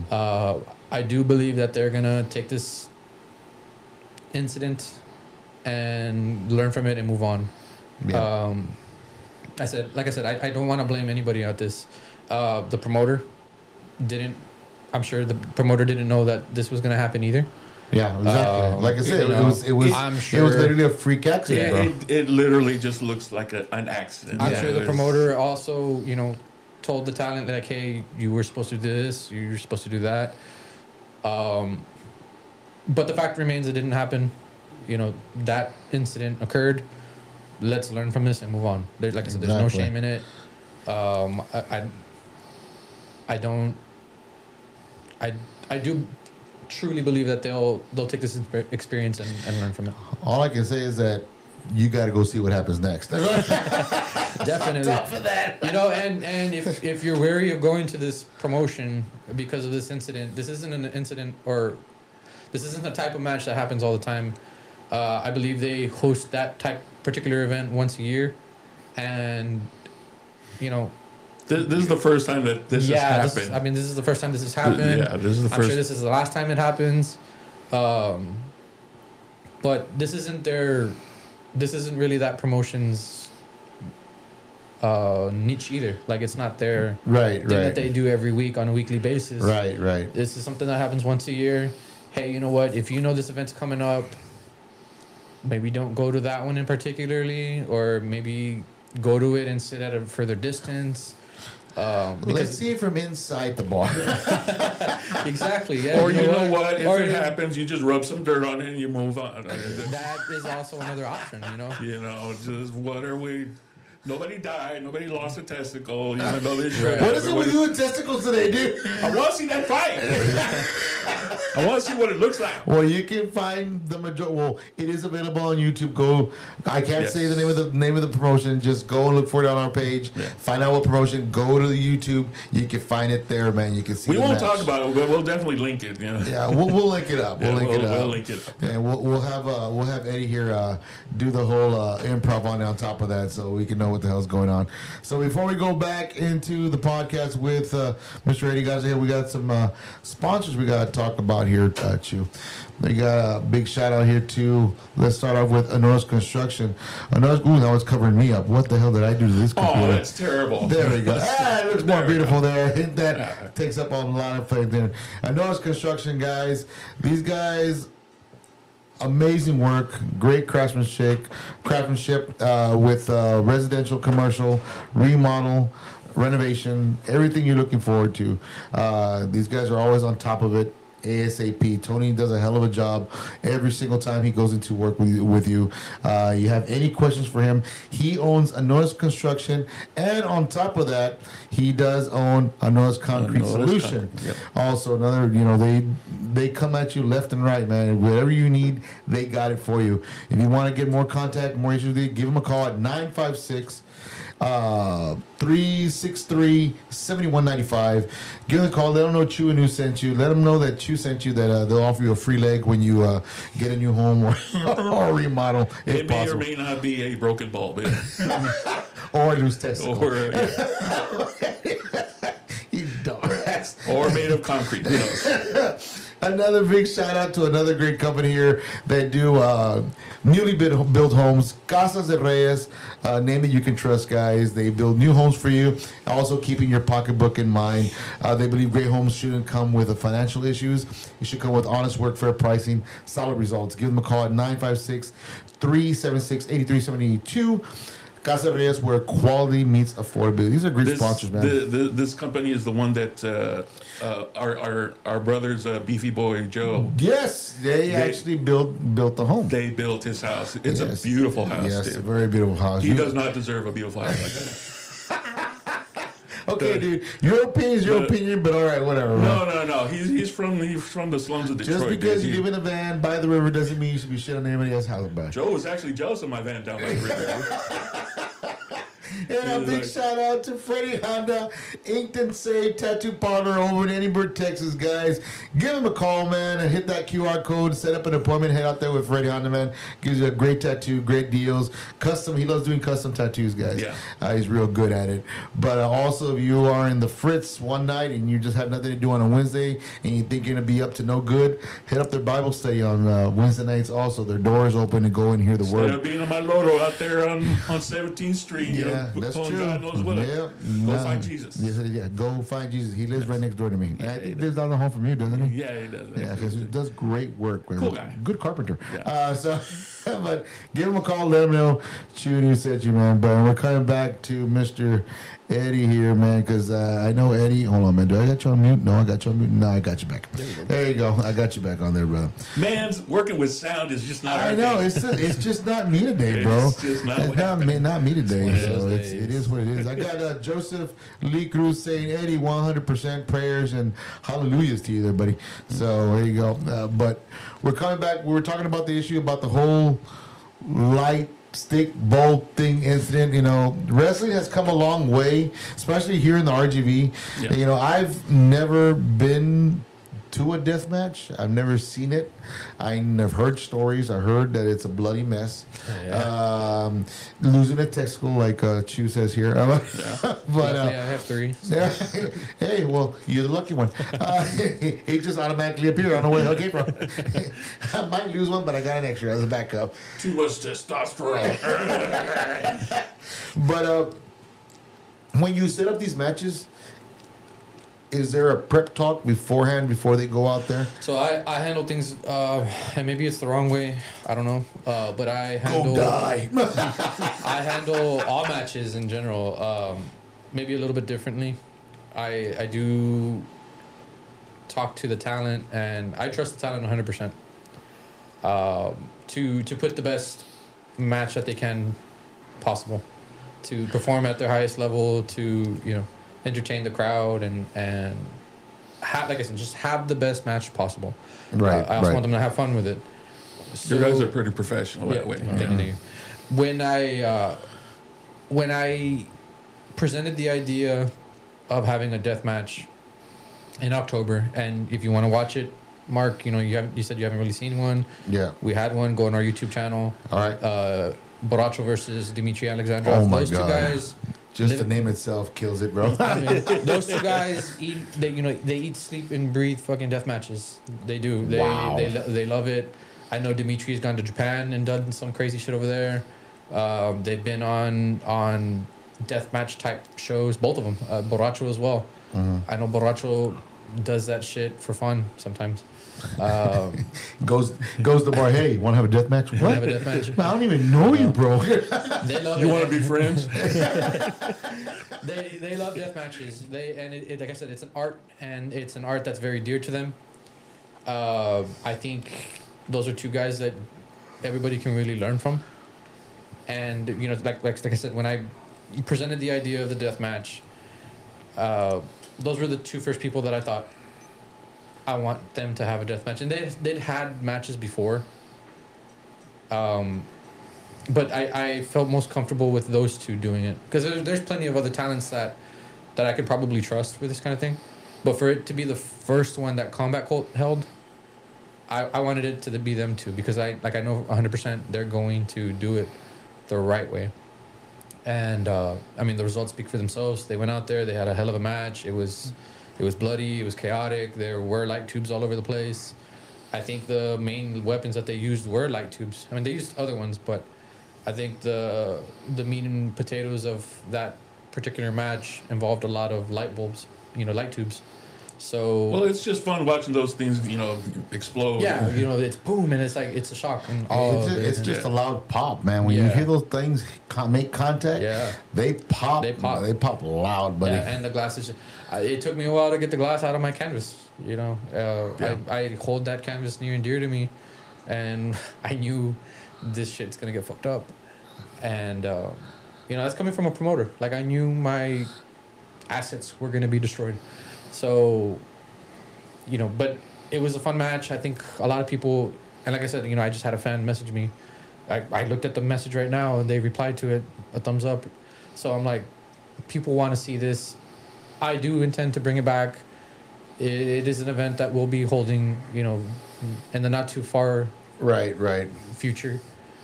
F: I do believe that they're going to take this incident and learn from it and move on.
D: Yeah.
F: Like I said, I don't want to blame anybody at this. The promoter I'm sure the promoter didn't know that this was going to happen either.
D: Yeah, exactly. Like I said, it was
F: I'm
D: it
F: sure-
D: was literally a freak accident, bro.
E: It literally just looks like an accident.
F: I'm sure the
E: It's-
F: promoter also, told the talent like, hey, you were supposed to do this, you were supposed to do that. But the fact remains it didn't happen. That incident occurred. Let's learn from this and move on. Like I said, there's no
D: Exactly.
F: shame in it. I do truly believe that they'll take this experience and learn from it.
D: All I can say is that you got to go see what happens next.
F: Definitely.
D: Tough for that.
F: You know, and if you're wary of going to this promotion because of this incident, this isn't an incident, or this isn't the type of match that happens all the time. I believe they host that particular event once a year, and you know,
E: this is the first time that this has happened.
F: This is the first time this has happened.
E: Yeah, this is the first.
F: I'm sure this is the last time it happens. But this isn't really that promotion's niche either. Like, it's not their thing that they do every week on a weekly basis.
D: Right.
F: This is something that happens once a year. Hey, you know what? If you know this event's coming up, maybe don't go to that one in particularly, or maybe go to it and sit at a further distance.
D: Let's see it from inside the bar.
F: Exactly. Yeah.
E: Or you know what? If it happens, you just rub some dirt on it and you move on.
F: That is also another option. You know.
E: You know, just what are we? Nobody died. Nobody lost a testicle. Even though they tried.
D: What is it with you and testicles today, dude?
E: I want to see that fight. I want to see what it looks like.
D: Well, you can find the majority. Well, it is available on YouTube. Go. I can't say the name of the promotion. Just go and look for it on our page. Yeah. Find out what promotion. Go to the YouTube. You can find it there, man. You can see.
E: We won't talk about it, but we'll definitely link it. You know?
D: Yeah, we'll link it up. We'll link it up. And we'll have Eddie here do the whole improv on top of that, so we can know what the hell's going on. So before we go back into the podcast with Mr. Eddie Garza, we got some sponsors we got to talk about here, Chew. We got a big shout out here to, let's start off with Anora's Construction. Anora's, that was covering me up. What the hell did I do to this computer?
E: Oh, that's terrible.
D: There we go. It looks more beautiful there. That takes up a lot of faith there. Anora's Construction, guys. These guys, amazing work, great craftsmanship with residential, commercial, remodel, renovation, everything you're looking forward to. These guys are always on top of it. ASAP. Tony does a hell of a job every single time he goes into work with you. You have any questions for him? He owns Anora's Construction, and on top of that, he does own Anora's Concrete Solution.
E: Yep.
D: Also, another, they come at you left and right, man. Whatever you need, they got it for you. If you want to get more contact, more issues, give them a call at 956 363-7195. Give them a call. Let them know Chew and Who sent you. Let them know that Chew sent you, that they'll offer you a free leg when you get a new home or remodel.
E: It may or may not be a broken bulb.
D: Or a loose testicle. You dumbass.
E: Or made of concrete.
D: Another big shout out to another great company here that do newly built homes. Casas de Reyes, name that you can trust, guys. They build new homes for you, also keeping your pocketbook in mind. They believe great homes shouldn't come with financial issues. It should come with honest work, fair pricing, solid results. Give them a call at 956-376-8372. Casa Reyes, where quality meets affordability. These are great sponsors, man.
E: This company is the one that our brother's Beefy Boy Joe.
D: Yes, they actually built the home.
E: They built his house. It's a beautiful house.
D: Yes,
E: dude.
D: a very beautiful house.
E: He does not deserve a beautiful house like that.
D: Okay, dude. Your opinion is your opinion, but all right, whatever.
E: No. He's from the slums of Detroit.
D: Just because you live in a van by the river doesn't mean you should be shit on anybody else's house back.
E: Joe was actually jealous of my van down by the river.
D: And a big shout out to Freddie Honda, Inked and Saved Tattoo Parlor over in Edinburgh, Texas, guys. Give him a call, man, and hit that QR code. Set up an appointment. Head out there with Freddie Honda, man. Gives you a great tattoo, great deals. Custom. He loves doing custom tattoos, guys.
E: Yeah.
D: He's real good at it. But also, if you are in the Fritz one night and you just have nothing to do on a Wednesday and you think you're going to be up to no good, hit up their Bible study on Wednesday nights also. Their doors open to go and hear the word.
E: Instead of being on my Loro out there on 17th Street.
D: Yeah. That's true.
E: God knows what. Go find Jesus.
D: Yeah, go find Jesus. He lives right next door to me. I think he lives down the home from you, doesn't he?
E: Yeah, he does.
D: Yeah, because he does great work.
E: Cool guy.
D: Good carpenter.
E: Yeah.
D: But give him a call, let him know Chudy sent you, man. But we're coming back to Mr. Eddie here, man, because I know Eddie. Hold on, man. Do I got you on mute? No, I got you on mute. No, I got you back. There you go. I got you back on there, brother.
E: Man's working with sound is just not.
D: I know it's just not me today, bro.
E: It's just not.
D: It's not me today. So it
F: days.
D: is what it is. I got Joseph Lee Cruz saying, Eddie, 100% prayers and hallelujahs to you there, buddy. So there you go. But we're coming back. We were talking about the issue about the whole light stick bolt thing incident. You know, wrestling has come a long way, especially here in the RGV.
E: Yeah.
D: You know, I've never been to a death match. I've never seen it. I've heard stories. I heard that it's a bloody mess.
F: Yeah.
D: Losing a testicle, like Chu says here. But
F: Luckily, I have 3. So.
D: hey, well, you're the lucky one. He just automatically appeared. I don't know where the hell it came from. I might lose one, but I got an extra as a backup.
E: Too much testosterone.
D: But when you set up these matches, is there a prep talk beforehand before they go out there?
F: So I handle things, and maybe it's the wrong way. I don't know, but I handle.
D: Go die.
F: I handle all matches in general, maybe a little bit differently. I do talk to the talent, and I trust the talent 100%. To put the best match that they can possible, to perform at their highest level, to entertain the crowd and have, like I said, just have the best match possible.
D: Right.
F: I also want them to have fun with it. So,
E: You guys are pretty professional that way.
F: thank you. When I presented the idea of having a death match in October, and if you want to watch it, Mark, you said you haven't really seen one.
D: Yeah.
F: We had one. Go on our YouTube channel.
D: All right.
F: Borracho versus Dimitri Alexandrov.
D: Oh my
F: Those
D: God.
F: two guys.
D: Just the name itself kills it, bro.
F: Those two guys eat. They eat, sleep, and breathe fucking death matches. They do. They love it. I know Dimitri's gone to Japan and done some crazy shit over there. They've been on death match type shows. Both of them. Borracho as well. I know Borracho does that shit for fun sometimes.
D: Goes to the bar. Hey, want to have a death match? What?
F: Have a death match.
D: Man, I don't even know you, bro.
F: They love
E: You
F: it.
E: want to be friends?
F: They love death matches. Like I said, it's an art, and it's an art that's very dear to them. I think those are two guys that everybody can really learn from. And like I said, when I presented the idea of the death match, those were the two first people that I thought I want them to have a death match, and they'd had matches before. But I felt most comfortable with those two doing it because there's plenty of other talents that I could probably trust with this kind of thing. But for it to be the first one that Combat Cult held, I wanted it to be them two because I know 100% they're going to do it the right way. And I mean the results speak for themselves. They went out there, they had a hell of a match. It was bloody, it was chaotic. There were light tubes all over the place. I think the main weapons that they used were light tubes. I mean they used other ones, but I think the meat and potatoes of that particular match involved a lot of light bulbs, light tubes. So
E: Well, it's just fun watching those things, explode.
F: yeah, it's boom and it's like it's a shock and all.
D: It's just a loud pop, man. When you
F: Yeah.
D: hear those things make contact,
F: Yeah.
D: they pop.
F: They pop.
D: They pop loud, buddy.
F: Yeah, and the glass is. It took me a while to get the glass out of my canvas. I hold that canvas near and dear to me, and I knew this shit's gonna get fucked up, and that's coming from a promoter. Like I knew my assets were gonna be destroyed, so but it was a fun match. I think a lot of people, and like I said, I just had a fan message me. I looked at the message right now, and they replied to it a thumbs up. So I'm like, people want to see this. I do intend to bring it back. It is an event that we'll be holding, in the not too far
D: Right.
F: future.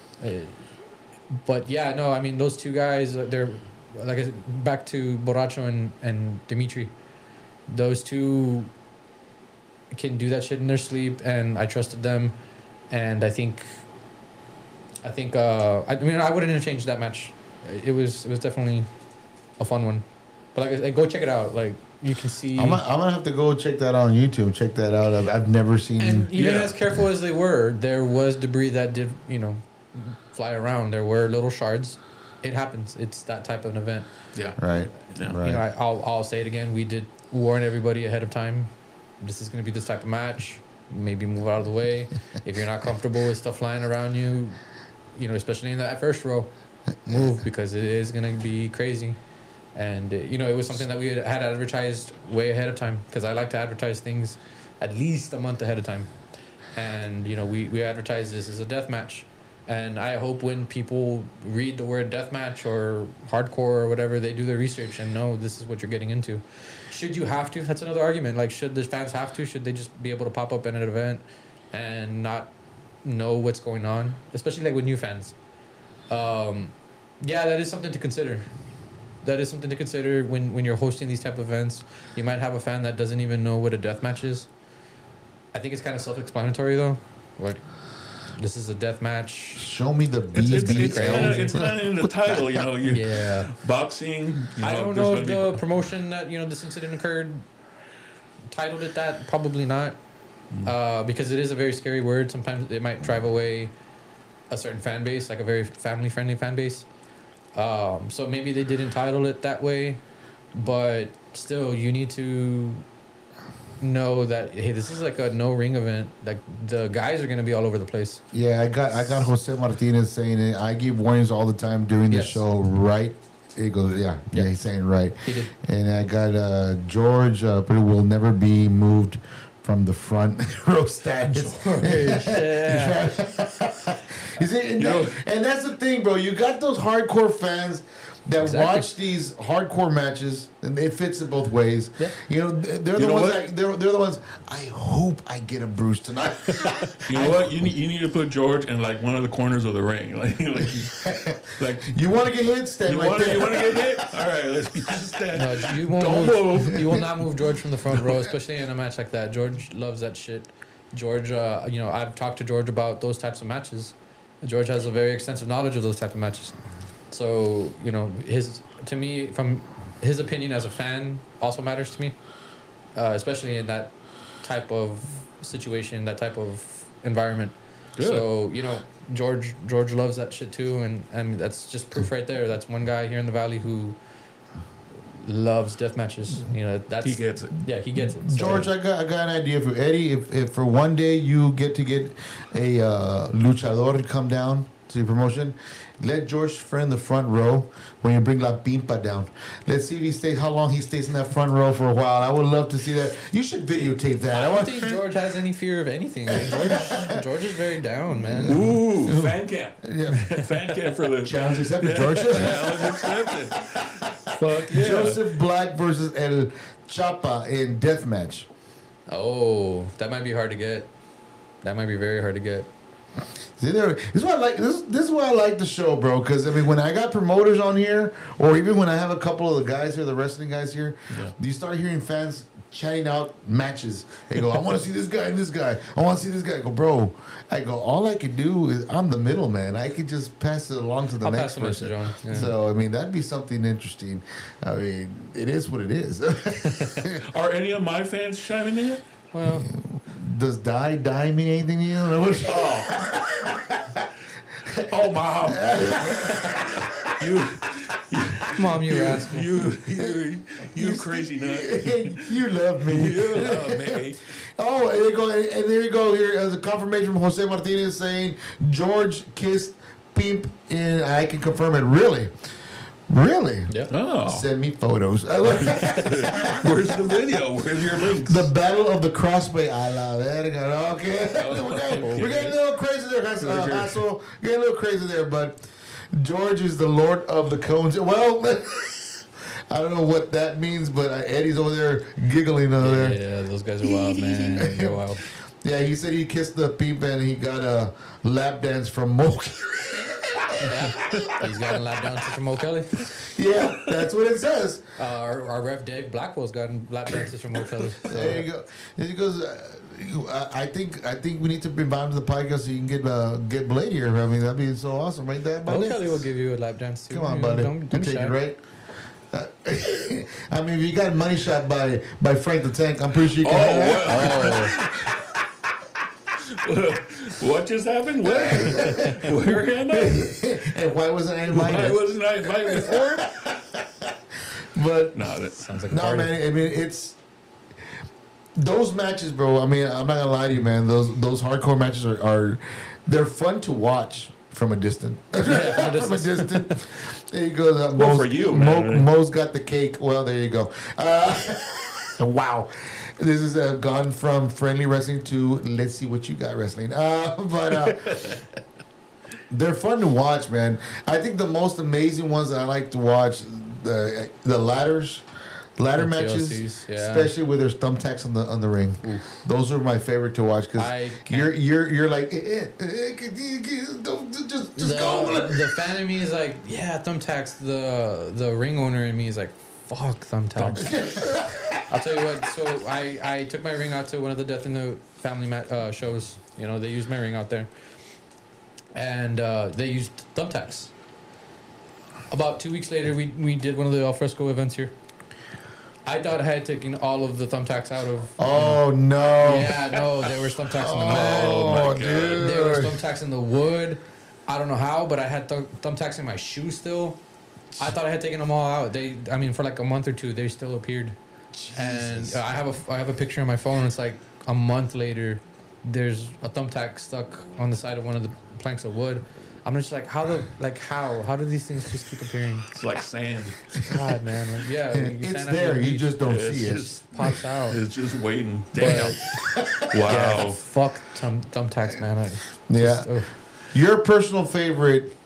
F: But yeah, no, I mean those two guys, they're like I said, back to Borracho and Dimitri. Those two can do that shit in their sleep, and I trusted them, and I think I wouldn't have changed that match. It was definitely a fun one. But like, go check it out. Like you can see.
D: I'm gonna have to go check that out on YouTube. Check that out. I've never seen.
F: And even as careful as they were, there was debris that did fly around. There were little shards. It happens. It's that type of an event.
E: Yeah.
D: Right.
E: Yeah.
D: Right.
F: You know, I'll say it again. We did warn everybody ahead of time. This is going to be this type of match. Maybe move out of the way. If you're not comfortable with stuff flying around you, you know, especially in that first row, move, because it is going to be crazy. And, you know, it was something that we had advertised way ahead of time, because I like to advertise things at least a month ahead of time. And, you know, we advertised this as a death match. And I hope when people read the word deathmatch or hardcore or whatever, they do their research and know this is what you're getting into. Should you have to? That's another argument. Like, should the fans have to? Should they just be able to pop up at an event and not know what's going on? Especially like with new fans. Yeah, that is something to consider. That is something to consider when you're hosting these type of events. You might have a fan that doesn't even know what a deathmatch is. I think it's kind of self-explanatory though. Like, this is a death match.
D: Show me the
E: It's kind of in the title, you know.
F: Yeah.
E: Boxing. You know,
F: I don't know if the promotion that, you know, this incident occurred titled it that. Probably not. Because it is a very scary word. Sometimes it might drive away a certain fan base, like a very family-friendly fan base. So maybe they didn't title it that way. But still, you need to know that, hey, this is like a no ring event. Like, the guys are going to be all over the place.
D: Yeah, I got Jose Martinez saying it. I give warnings all the time during the show, right? He goes, yeah, he's saying right.
F: He did.
D: And I got George will never be moved from the front row status.
F: Yeah.
D: You see, and that's the thing, bro. You got those hardcore fans that watch these hardcore matches, and it fits it both ways.
F: Yeah.
D: You know, they're the ones. They're the ones. I hope I get a bruise tonight.
E: You know what? You need to put George in like one of the corners of the ring. Like
D: you want to get hit, stand right there.
E: You want to get hit? All right, let's just stand.
F: No, you won't move. You will not move George from the front row, especially in a match like that. George loves that shit. George, you know, I've talked to George about those types of matches. George has a very extensive knowledge of those type of matches. So, you know, to me, from his opinion as a fan also matters to me, especially in that type of situation, that type of environment. Good. So, you know, George loves that shit too, and that's just proof right there. That's one guy here in the Valley who loves death matches. You know, he
E: gets it.
F: Yeah, he gets it. So,
D: George, I got an idea for Eddie. If for one day you get a luchador to come down to your promotion, let George friend the front row when you bring La Pimpa down. Let's see if he stays, how long he stays in that front row for a while. I would love to see that. You should videotape that.
F: I don't think George has any fear of anything. George is very down, man.
E: Ooh, fan camp. Yeah. Fan camp for the
D: challenge accepted, George.
E: Challenge accepted. Fuck yeah.
D: Joseph Black versus El Chapa in deathmatch.
F: Oh, that might be hard to get. That might be very hard to get.
D: See, this is why I like this is why I like the show, bro. Because I mean, when I got promoters on here, or even when I have a couple of the guys here, the wrestling guys here, you start hearing fans chatting out matches. They go, "I want to see this guy and this guy. I want to see this guy." I go, "Bro," I go, "All I can do is I'm the middleman. I can just pass it along to the next person." Yeah. So I mean, that'd be something interesting. I mean, it is what it is.
E: Are any of my fans chiming in?
F: Well.
D: Does die mean anything to you?
E: Oh, Mom.
D: Mom,
E: you asking. You crazy nut.
D: You love me.
E: You love me.
D: Oh, and there you go. Here as a confirmation from Jose Martinez saying George kissed Pimp, and I can confirm it. Really?
F: Yeah.
E: Oh.
D: Send me photos.
E: Where's the video? Where's your links?
D: The Battle of the Crossway. I love it. Okay. We're getting a little crazy there, Hassel. Getting a little crazy there, but George is the Lord of the Cones. Well, I don't know what that means, but Eddie's over there giggling over there.
F: Yeah, those guys are wild, man. They're wild.
D: Yeah, he said he kissed the Pimp and he got a lap dance from Moke.
F: Yeah. He's got a lap dances from O'Kelly.
D: Yeah, that's what it says.
F: Our ref Dave Blackwell's gotten lap dances from O'Kelly. So.
D: There you go. He goes, I think we need to bring him to the podcast so you can get Blade here. I mean, that'd be so awesome, right there, buddy.
F: O'Kelly will give you a lap dance too.
D: Come on, buddy. Don't take it, right? I mean, if you got money shot by Frank the Tank, I'm pretty sure you can.
E: What just happened? Where am I?
D: And why wasn't I
E: Why
D: invited?
E: wasn't I invited before?
D: But
E: No, that
F: Sounds like a
D: no,
F: party.
D: man. I mean, it's those matches, bro. I mean, I'm not gonna lie to you, man. Those hardcore matches are they're fun to watch from a distance. From a distance. There you go.
E: Well, for you, man.
D: Mo's got the cake. Well, there you go. Wow. This is gone from friendly wrestling to let's see what you got wrestling. But they're fun to watch, man. I think the most amazing ones that I like to watch the ladder
F: The
D: matches,
F: TLCs, yeah.
D: especially with their thumbtacks on the ring. Those are my favorite to watch
F: I
D: because
F: can't-
D: you're like don't just go.
F: The fan in me is like, yeah, thumbtacks. The ring owner in me is like, fuck thumbtacks. I'll tell you what. So I took my ring out to one of the Death in the Family shows. You know, they used my ring out there, and they used thumbtacks. About 2 weeks later, we did one of the alfresco events here. I thought I had taken all of the thumbtacks out of.
D: Oh no!
F: Yeah, no, there were thumbtacks in the mat.
D: Oh,
F: There were
D: dude!
F: thumbtacks in the wood. I don't know how, but I had thumbtacks in my shoe still. I thought I had taken them all out. For like a month or two, they still appeared. And I have a picture on my phone. It's like a month later, there's a thumbtack stuck on the side of one of the planks of wood. I'm just like, how do these things just keep appearing?
E: It's like sand.
F: God, man, like, yeah, you
D: It's
F: stand at
D: there.
F: the
D: You
F: beach,
D: just don't
E: It's
D: see it.
E: just,
F: pops out.
E: it's just waiting.
F: But,
E: Damn.
F: yeah,
E: Wow.
F: fuck thumbtacks, man.
D: Yeah.
F: Ugh.
D: Your personal favorite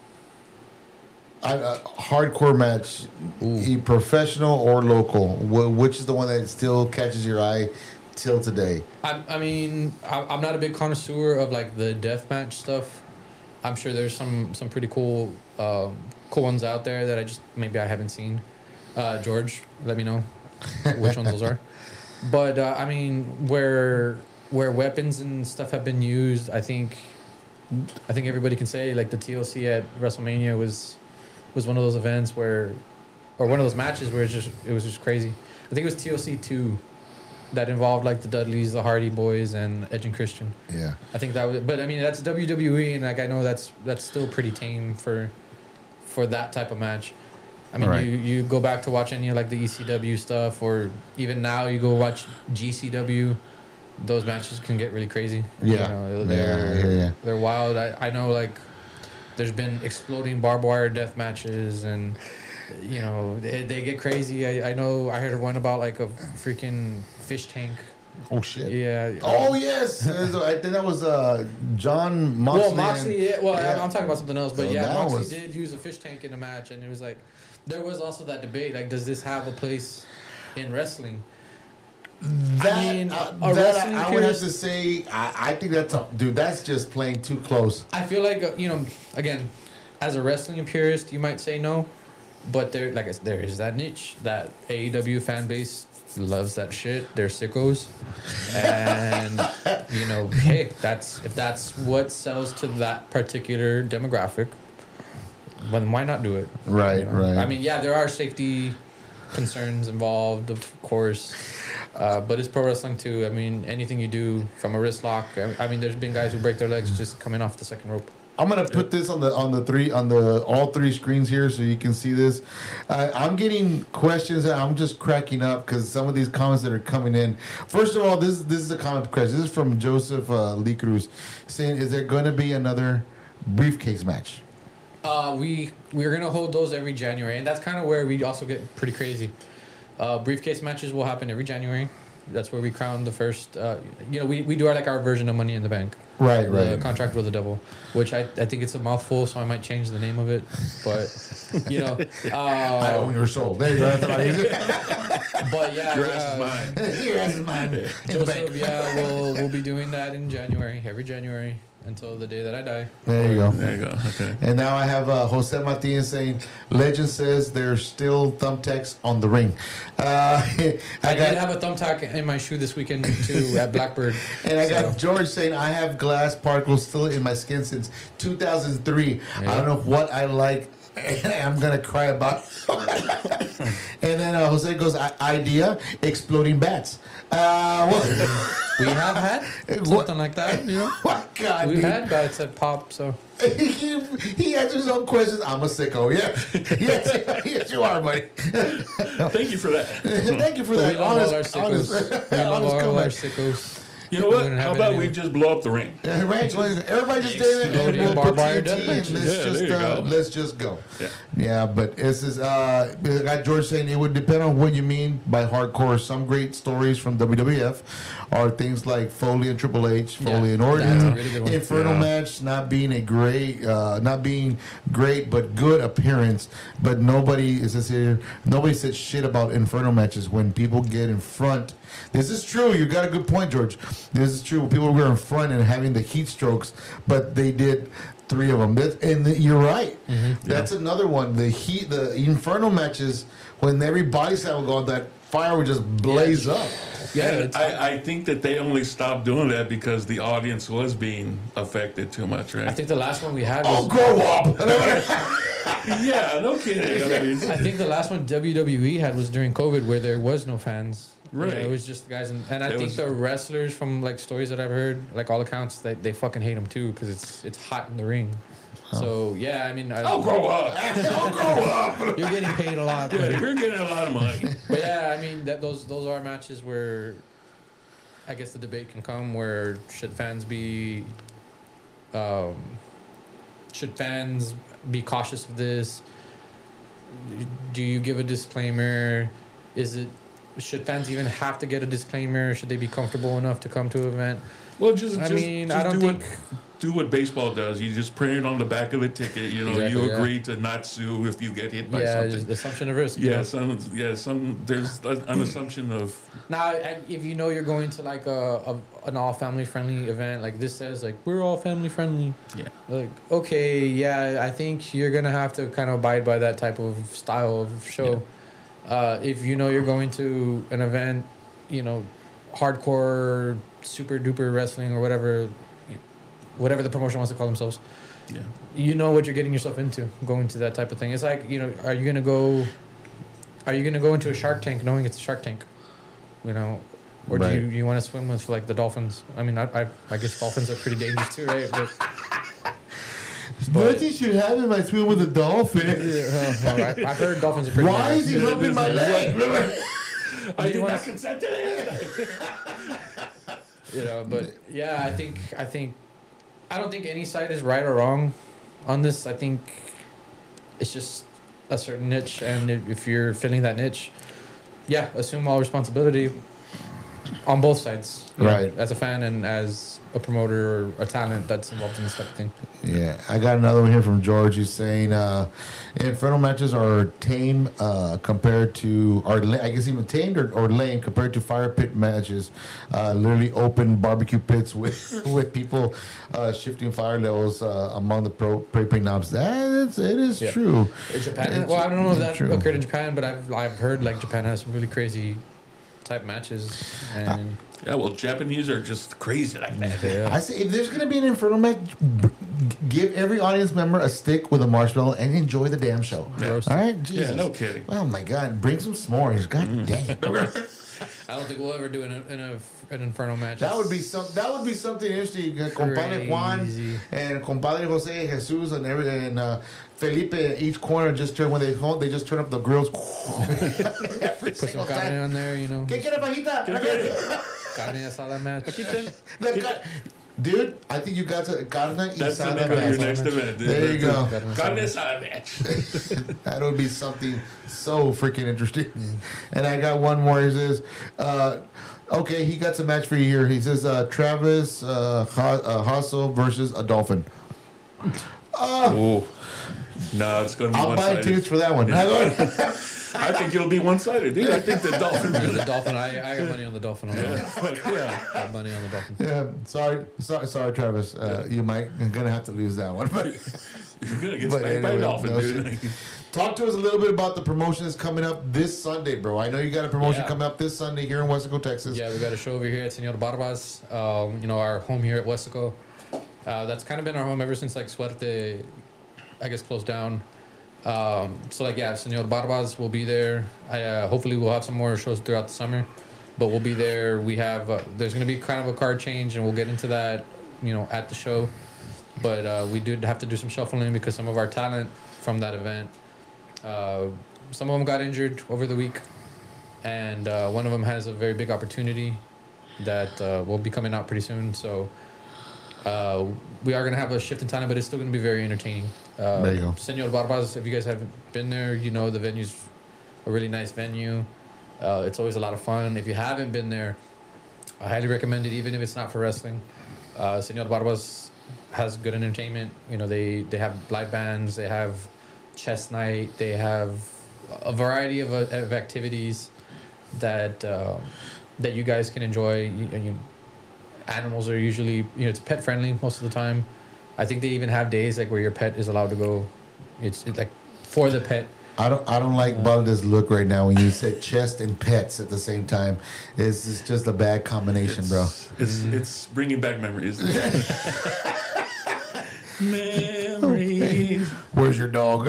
D: hardcore match, professional or local? Which is the one that still catches your eye till today?
F: I'm not a big connoisseur of like the deathmatch stuff. I'm sure there's some pretty cool ones out there that I haven't seen. George, let me know which ones those are. But where weapons and stuff have been used, I think everybody can say like the TLC at WrestleMania was one of those events or one of those matches where it was just crazy. I think it was TLC 2 that involved like the Dudleys, the Hardy Boys, and Edge and Christian.
D: Yeah.
F: I think that was, but I mean that's WWE, and like I know that's still pretty tame for that type of match. I mean,
D: Right.
F: you go back to watch any of like the ECW stuff, or even now you go watch GCW. Those matches can get really crazy.
D: Yeah. I hear ya.
F: They're wild. I know like there's been exploding barbed wire death matches, and you know they get crazy. I know I heard one about like a freaking fish tank.
D: Oh shit.
F: Yeah.
D: Oh yes, I think that was John Moxley.
F: Well, Moxley, yeah,
D: yeah.
F: I'm talking about something else, but
D: So
F: yeah,
D: that
F: Moxley
D: was-
F: did use a fish tank in a match, and it was like, there was also that debate, like, does this have a place in wrestling?
D: That,
F: I mean, a
D: that
F: wrestling
D: I would have
F: purist-
D: to say, I think that's just playing too close.
F: I feel like, again, as a wrestling purist, you might say no, but there is that niche, that AEW fan base loves that shit. They're sickos, and hey, if that's what sells to that particular demographic, then why not do it?
D: Right, right.
F: I mean, yeah, there are safety concerns involved, of course, but it's pro wrestling too. I mean, anything you do from a wrist lock. I mean, there's been guys who break their legs just coming off the second rope.
D: I'm gonna put this on all three screens here so you can see this. I'm getting questions and I'm just cracking up because some of these comments that are coming in. First of all, this is a comment question. This is from Joseph Lee Cruz saying, "Is there going to be another briefcase match?"
F: We're gonna hold those every January, and that's kind of where we also get pretty crazy. Briefcase matches will happen every January. That's where we crown the first. We do our version of Money in the Bank.
D: Right,
F: The
D: right.
F: Contract with the Devil, which I think it's a mouthful, so I might change the name of it. But
D: I own your soul. There you go. That's what I use it.
F: but yeah,
E: Your ass is mine.
D: Your ass is mine. In the bank.
F: Joseph, yeah, we'll be doing that in January, every January until the day that I die.
D: There you go.
E: There you go. Okay.
D: And now I have Jose Martinez saying, "Legend says there's still thumbtacks on the ring."
F: I did have a thumbtack in my shoe this weekend too at Blackbird.
D: And I got
F: So-
D: George saying, "I have glass particles still in my skin since 2003. I don't know what I like and I'm gonna cry about it. And then Jose goes, idea, exploding bats.
F: We have had something like that, you know.
D: Oh, God,
F: We've
D: dude.
F: had bats that pop, so.
D: He answers some questions. I'm a sicko. Yeah. Yes, you are, buddy.
E: Thank you for that.
D: Thank you for
F: We
D: that.
F: love all our
D: Honest,
F: sickos. We love
D: honest
F: all our
D: comment.
F: sickos.
E: You know
F: We
E: what?
F: didn't
E: How
F: have
E: about
F: any-
E: we just blow up the ring?
D: Right, everybody just did it. And
F: Exploding
D: we'll
F: barbed
D: put
F: wire
D: TNT
F: death
D: and
F: matches.
D: let's just go.
E: Yeah.
D: Yeah, but this is I got George saying it would depend on what you mean by hardcore. Some great stories from WWF are things like Foley and Triple H, Foley
F: Yeah,
D: and Orton,
F: that's a really good one.
D: Inferno match not being great but good appearance. But nobody said shit about Inferno matches when people get in front. This is true. You got a good point, George. This is true. People were in front and having the heat strokes, but they did 3 of them. And you're right. That's another one. The Inferno matches, when every body slam would go on, that fire would just blaze up.
F: Yeah,
E: And
F: it's,
E: I think that they only stopped doing that because the audience was being affected too much, right?
F: I think the last one we had
D: Oh,
F: was.
D: grow up!
E: Yeah, no kidding. I mean,
F: I think the last one WWE had was during COVID, where there was no fans.
E: Right.
F: It was just the guys, and I
E: It
F: think
E: was-
F: the wrestlers, from like stories that I've heard, like all accounts, they fucking hate them too because it's hot in the ring. So yeah, I mean,
E: I'll grow up. I'll grow up.
F: you're getting paid a lot.
E: Yeah,
F: But,
E: you're getting a lot of money.
F: but yeah, I mean, those are matches where I guess the debate can come where should fans be cautious of this? Do you give a disclaimer? Should fans even have to get a disclaimer? Should they be comfortable enough to come to an event?
E: Well, just
F: I don't think.
E: do what baseball does. You just print it on the back of the ticket. You know,
F: Exactly,
E: you
F: yeah.
E: agree to not sue if you get hit by
F: Yeah,
E: something.
F: just the assumption of risk. you
E: Yeah,
F: know?
E: there's an assumption of
F: Now, if you know you're going to like an all family friendly event, like this says like we're all family friendly.
E: yeah.
F: Like, okay, yeah, I think you're gonna have to kind of abide by that type of style of show. If you know you're going to an event, you know, hardcore, super duper wrestling or whatever the promotion wants to call themselves,
E: Yeah.
F: you know what you're getting yourself into going to that type of thing. It's like, you know, are you gonna go into a Shark Tank knowing it's a Shark Tank, you know, or
D: Right.
F: do you want to swim with like the dolphins? I mean, I guess dolphins are pretty dangerous too, right? But
D: Nothing should happen by swimming with a dolphin.
F: I've heard dolphins are pretty.
D: Why is he
F: dangerous.
D: rubbing my leg?
E: I
F: you
E: did
F: wanna-
E: not consent to that.
F: You know, but yeah, I think I don't think any side is right or wrong on this. I think it's just a certain niche, and if you're filling that niche, yeah, assume all responsibility on both sides, you know,
D: Right.
F: as a fan and as a promoter or a talent that's involved in this type of thing.
D: Yeah, I got another one here from George. He's saying Inferno matches are tame compared to, I guess even tamed or lame compared to fire pit matches. Literally open barbecue pits with people shifting fire levels among the propane knobs. It is
F: Yeah.
D: true.
F: In Japan,
D: It's-
F: well, I don't know if
D: it's
F: that
D: true.
F: occurred in Japan, but I've heard like Japan has some really crazy type matches, and
E: Yeah, well, Japanese are just crazy like that.
F: yeah.
D: I say if there's gonna be an Inferno match, give every audience member a stick with a marshmallow and enjoy the damn show.
F: Gross.
D: All right, Jesus.
E: Yeah, no kidding.
D: Oh my God, bring some s'mores. God dang.
F: I don't think we'll ever do an Inferno match.
D: That would be something interesting. Compadre Juan
F: Crazy.
D: and Compadre Jose, Jesus, and Felipe. Each corner just turn when they just turn up the grills. Every
F: Put some
D: single
F: carne
D: time.
F: on there, you know.
D: ¿Qué quiere, pajita?
F: Carne asada match.
D: Dude, I think you got to carne
E: That's the
D: asada
E: name of your
D: match.
E: next event. Dude.
D: There you go.
E: Carne asada match.
D: That would be something so freaking interesting. And I got one more. He says, okay, he got some match for you here. He says, Travis Hassel versus a dolphin.
E: Oh, no, it's going to be
D: I'll buy
E: one-sided.
D: tickets for that one.
E: I think it'll be one-sided, dude. I think the Dolphins.
F: The dolphin. I got money on the dolphin. On that.
E: Yeah.
F: I got money on the dolphin.
D: Yeah, sorry, Travis. You're gonna have to lose that one. But
E: You're going to get
D: But
E: spanked by a
D: anyway,
E: dolphin,
D: no
E: dude.
D: shit. Talk to us a little bit about the promotion that's coming up this Sunday, bro. I know you got a promotion
F: Yeah.
D: coming up this Sunday here in Westaco, Texas.
F: Yeah, we got a show over here at Senor Barbas. You know, our home here at Westaco. That's kind of been our home ever since like Suerte, I guess, closed down. So like Senor Barbas will be there. Hopefully we'll have some more shows throughout the summer, but we'll be there. We have there's gonna be kind of a card change, and we'll get into that, at the show. But we did have to do some shuffling because some of our talent from that event, some of them got injured over the week, and one of them has a very big opportunity that will be coming out pretty soon. So we are going to have a shift in talent, but it's still going to be very entertaining.
D: There you go.
F: Senor Barbas, if you guys haven't been there, the venue's a really nice venue. It's always a lot of fun. If you haven't been there, I highly recommend it, even if it's not for wrestling. Senor Barbas has good entertainment. They have live bands, they have chess night, they have a variety of activities that you guys can enjoy. Animals are usually, it's pet friendly most of the time. I think they even have days like where your pet is allowed to go. It's like for the pet.
D: I don't like Balda's look right now when you said chest and pets at the same time. It's just a bad combination, bro.
E: It's bringing back memories. Memories.
D: Where's your dog?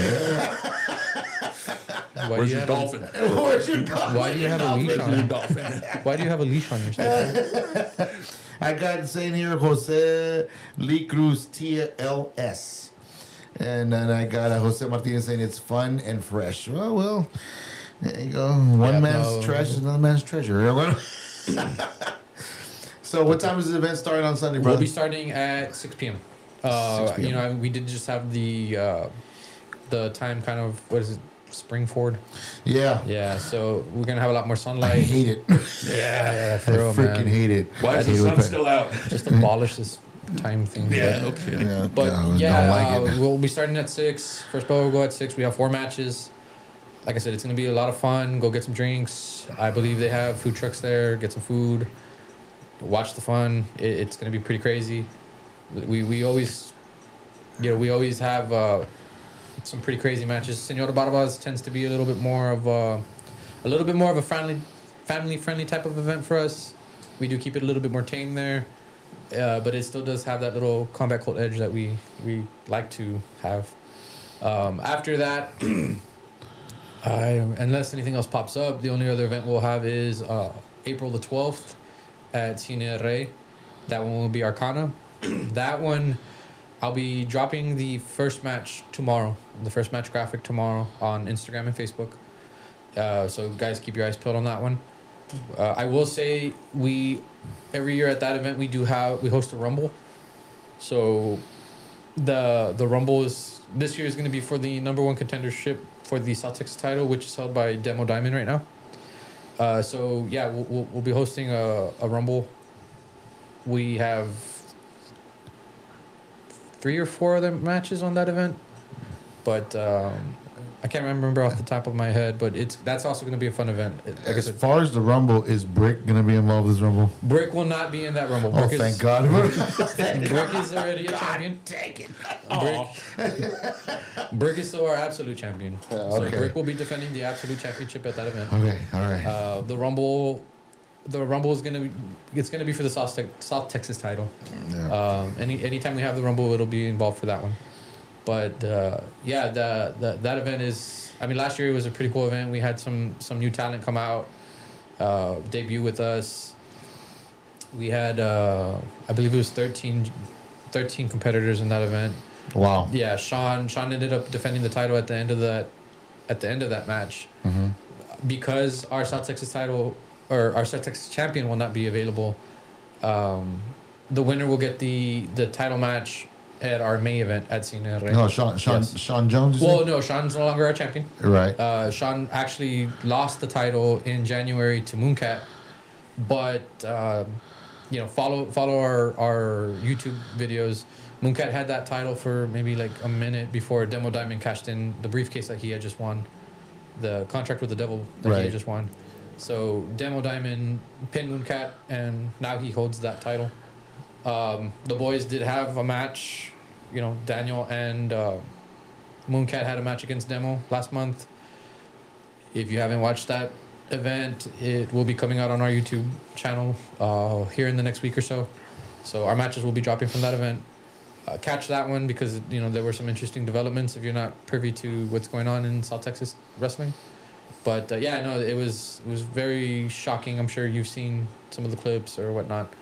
E: Where's your dolphin?
D: Where's your dog?
F: Why do you have a leash on?
E: Your dolphin.
F: Why do you have a leash on your stick?
D: I got saying here Jose Lee Cruz TLS. And then I got Jose Martinez saying it's fun and fresh. Well, there you go. One man's trash is another man's treasure. So what time is the event starting on Sunday, brother?
F: We'll be starting at 6 p.m.
D: 6 p.m.
F: We did just have the time kind of, what is it, spring forward?
D: Yeah.
F: Yeah, so we're going to have a lot more sunlight.
D: I hate it.
F: Yeah, for
D: I
F: real,
D: freaking
F: man.
D: hate it.
E: Why is the sun still out?
F: Just abolish this time thing.
E: Yeah, okay.
D: Yeah,
F: But
D: don't like it.
F: we'll be starting at 6. First bell will go at 6. We have 4 matches. Like I said, it's going to be a lot of fun. Go get some drinks. I believe they have food trucks there. Get some food. Watch the fun. It's going to be pretty crazy. We always, we always have some pretty crazy matches. Senor Barbas tends to be a little bit more of a family-friendly type of event for us. We do keep it a little bit more tame there. But it still does have that little combat cult edge that we like to have. After that, unless anything else pops up, the only other event we'll have is April the 12th at Cine Rey. That one will be Arcana. That one, I'll be dropping the first match tomorrow, the first match graphic tomorrow on Instagram and Facebook. So guys, keep your eyes peeled on that one. I will say every year at that event we host a Rumble. So the Rumble this year is going to be for the #1 contendership for the South Texas title, which is held by Demo Diamond right now. So yeah, we'll be hosting a Rumble. We have 3 or 4 other matches on that event, but I can't remember off the top of my head, but that's also going to be a fun event. Like
D: as far as the Rumble, is Brick going to be involved in this Rumble?
F: Brick will not be in that Rumble.
D: Oh, thank God.
F: Brick is already a champion.
D: Take it.
F: Brick is still our absolute champion.
D: Okay.
F: So Brick will be defending the absolute championship at that event.
D: Okay, all right.
F: The Rumble is it's gonna be for the South Texas title.
D: Yeah.
F: Anytime we have the Rumble, it'll be involved for that one. But that event is. I mean, last year it was a pretty cool event. We had some new talent come out, debut with us. We had I believe it was 13 competitors in that event.
D: Wow.
F: Yeah, Sean ended up defending the title at the end of that match.
D: Mm-hmm.
F: Because our South Texas title or our South Texas champion will not be available. The winner will get the title match at our May event at Cine Rey.
D: No, Sean Jones.
F: Well, no, Sean's no longer our champion.
D: Right.
F: Sean actually lost the title in January to Mooncat, but follow our YouTube videos. Mooncat had that title for maybe like a minute before Demo Diamond cashed in the briefcase that he had just won, the contract with the devil that he had just won. So Demo Diamond pinned Mooncat, and now he holds that title. The boys did have a match. Daniel and Mooncat had a match against Demo last month. If you haven't watched that event, it will be coming out on our YouTube channel here in the next week or so. So our matches will be dropping from that event. catch that one because there were some interesting developments if you're not privy to what's going on in South Texas wrestling. But it was very shocking. I'm sure you've seen some of the clips or whatnot.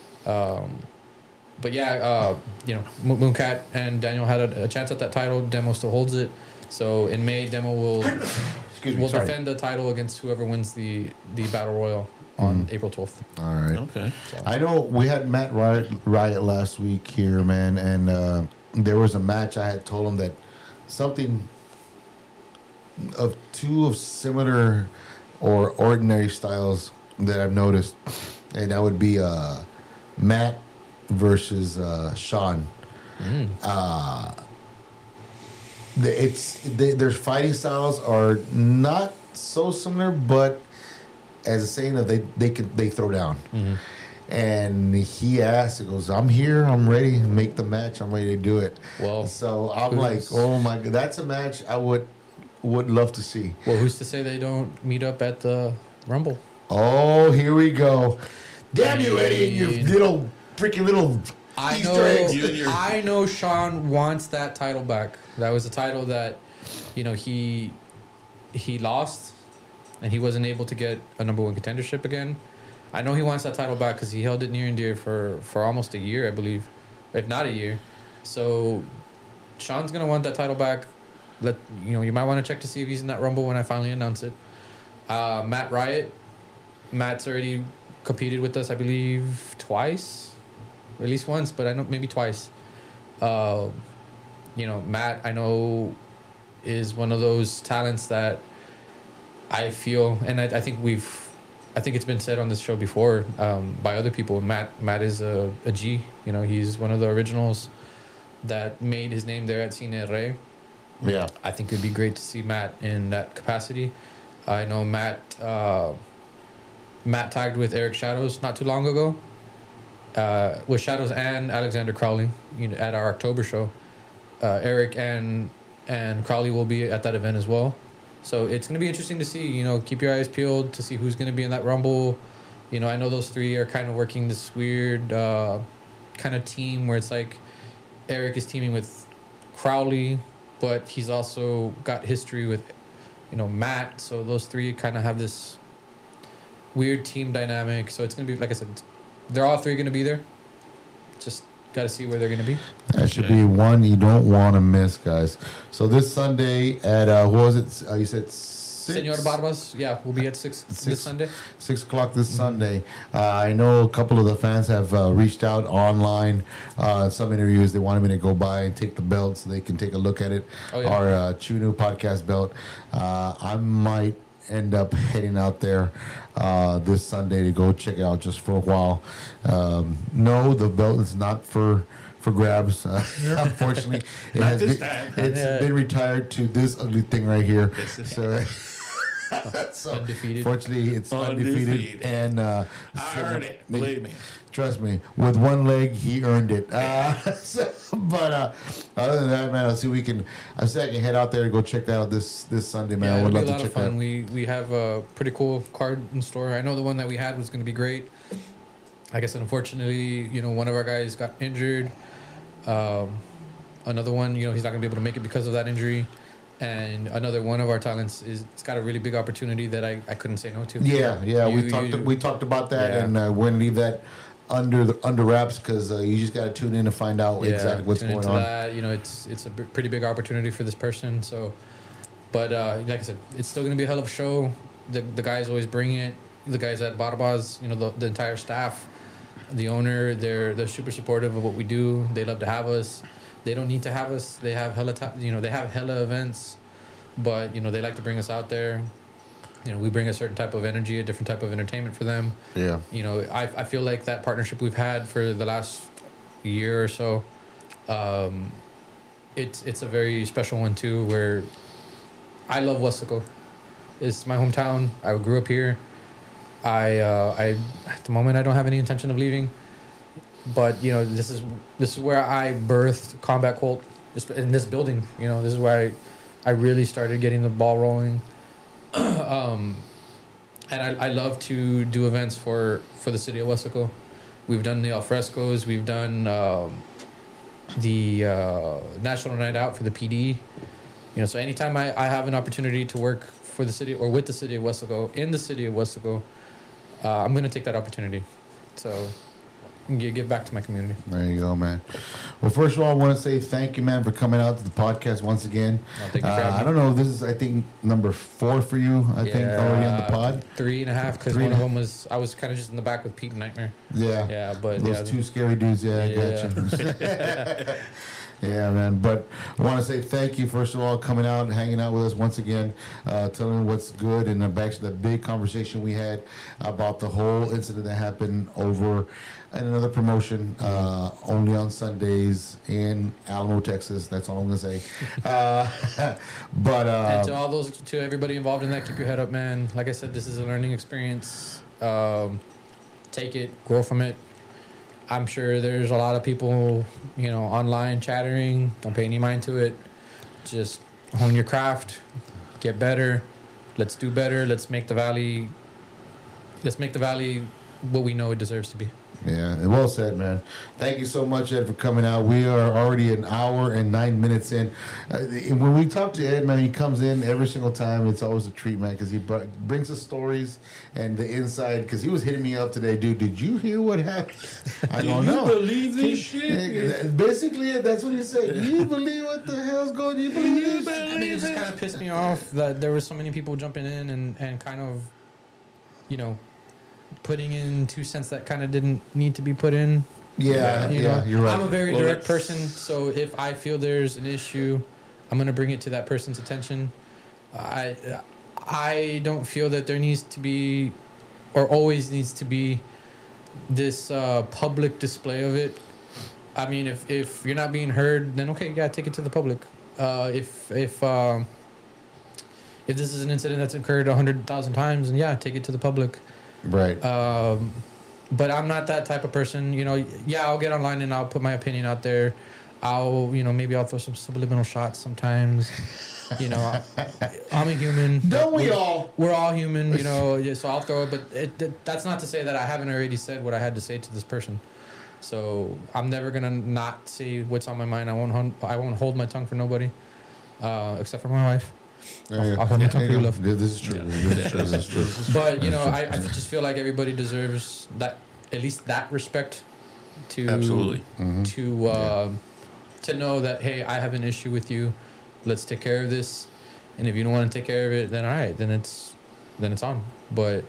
F: But Mooncat and Daniel had a chance at that title. Demo still holds it. So in May, Demo will defend the title against whoever wins the Battle Royal on April 12th.
D: All right.
E: Okay.
F: So.
D: I know we had Matt Riot last week here, man, and there was a match. I had told him that something of two of similar or ordinary styles that I've noticed, and that would be Matt versus Sean. Their fighting styles are not so similar, but as a saying that they throw down. And he asked, he goes, "I'm here, I'm ready to make the match, I'm ready to do it."
F: Well,
D: so I'm like, oh my god, that's a match I would love to see.
F: Well, who's to say they don't meet up at the Rumble?
D: Oh, here we go. Damn you, Eddie, and your little freaking little Easter eggs.
F: I know Sean wants that title back. That was a title that, he lost, and he wasn't able to get a number one contendership again. I know he wants that title back because he held it near and dear for almost a year, I believe, if not a year. So Sean's gonna want that title back. You might want to check to see if he's in that Rumble when I finally announce it. Matt Riot, Matt's already competed with us, I believe, twice, or at least once, but I know maybe twice. Matt, I know, is one of those talents that I feel, and I think it's been said on this show before by other people. Matt is a G. He's one of the originals that made his name there at Cine Rey.
D: Yeah,
F: I think it'd be great to see Matt in that capacity. I know Matt tagged with Eric Shadows not too long ago. With Shadows and Alexander Crowley, at our October show. Eric and Crowley will be at that event as well. So it's going to be interesting to see, keep your eyes peeled to see who's going to be in that Rumble. I know those three are kind of working this weird kind of team where it's like Eric is teaming with Crowley, but he's also got history with, Matt. So those three kind of have this weird team dynamic. So it's going to be, like I said, they're all three going to be there. Just got to see where they're going to be.
D: That should be one you don't want to miss, guys. So this Sunday at, what was it? You said 6?
F: Senor Barbas, yeah, we'll be at 6 this Sunday.
D: 6 o'clock this Sunday. I know a couple of the fans have reached out online. Some interviews, they wanted me to go by and take the belt so they can take a look at it.
F: Oh, yeah.
D: Our Chunu podcast belt. I might end up heading out there this Sunday to go check it out just for a while. No, the belt is not for grabs. Unfortunately, it's been retired to this ugly thing right here. So
F: Undefeated.
D: Fortunately, it's undefeated. And
E: I earned it. Believe me.
D: Trust me, with one leg, he earned it. But other than that, man, I can head out there and go check that out this Sunday, man.
F: Yeah,
D: I would love
F: it'll be a
D: to
F: lot
D: check
F: of fun.
D: that.
F: We have a pretty cool card in store. I know the one that we had was going to be great. Like I said, unfortunately, one of our guys got injured. Another one, he's not going to be able to make it because of that injury. And another one of our talents it's got a really big opportunity that I couldn't say no to.
D: Yeah. We talked about that, and we're gonna leave that under wraps because you just got to tune in to find out exactly what's
F: tune
D: going
F: into
D: on.
F: That, it's a pretty big opportunity for this person. So, but like I said, it's still gonna be a hell of a show. The guys always bring it. The guys at Barbas, the entire staff, the owner, they're super supportive of what we do. They love to have us. They don't need to have us. They have they have hella events, but they like to bring us out there. We bring a certain type of energy, a different type of entertainment for them.
D: Yeah.
F: I feel like that partnership we've had for the last year or so, it's a very special one too. Where I love Weslaco. It's my hometown. I grew up here. I at the moment I don't have any intention of leaving. But this is where I birthed Combat Cult, in this building. This is where I really started getting the ball rolling. And I love to do events for the city of Weslaco. We've done the alfrescos. We've done National Night Out for the PD. So anytime I have an opportunity to work for the city or with the city of Westaco, in the city of Westaco, I'm going to take that opportunity. So give back to my community.
D: There you go, man. Well, first of all, I want to say thank you, man, for coming out to the podcast once again.
F: Thank you for having me.
D: I don't know. This is, I think, number 4 for you. I think already on the pod.
F: 3.5, because one of them was I was kind of just in the back with Pete and Nightmare.
D: Yeah.
F: Yeah, but
D: those 2 scary dudes. Yeah, I got you. Yeah, man. But I want to say thank you, first of all, coming out and hanging out with us once again, telling what's good, and back to the big conversation we had about the whole incident that happened over in another promotion, only on Sundays in Alamo, Texas. That's all I'm going to say.
F: And to everybody involved in that, keep your head up, man. Like I said, this is a learning experience. Take it, grow from it. I'm sure there's a lot of people, online chattering. Don't pay any mind to it. Just hone your craft, get better. Let's do better. Let's make the valley what we know it deserves to be.
D: Yeah, well said, man. Thank you so much, Ed, for coming out. We are already an hour and 9 minutes in. When we talk to Ed, man, he comes in every single time. It's always a treat, man, because he brings us stories and the inside. Because he was hitting me up today, dude. Did you hear what happened? I don't know.
E: Do you believe this shit?
D: Basically, that's what he said. Do you believe what the hell's going on? You believe this?
F: I mean, it just kind of pissed me off that there were so many people jumping in and kind of, putting in 2 cents that kind of didn't need to be put in.
D: Yeah, you're right.
F: I'm a very direct person, so if I feel there's an issue, I'm going to bring it to that person's attention. I don't feel that there needs to be, or always needs to be, this public display of it. I mean, if you're not being heard, then okay, yeah, take it to the public. If this is an incident that's occurred 100,000 times, then yeah, take it to the public.
D: Right.
F: But I'm not that type of person. I'll get online and I'll put my opinion out there. Maybe I'll throw some subliminal shots sometimes. I'm a human.
D: Don't we all?
F: We're all human, so I'll throw it. But that's not to say that I haven't already said what I had to say to this person. So I'm never going to not say what's on my mind. I won't hold my tongue for nobody, except for my wife. I'll hold my tongue for your love.
D: This is true. This is true.
F: But I just feel like everybody deserves that, at least that respect to
E: Absolutely.
F: To know that, hey, I have an issue with you. Let's take care of this. And if you don't want to take care of it, then all right, then it's on. But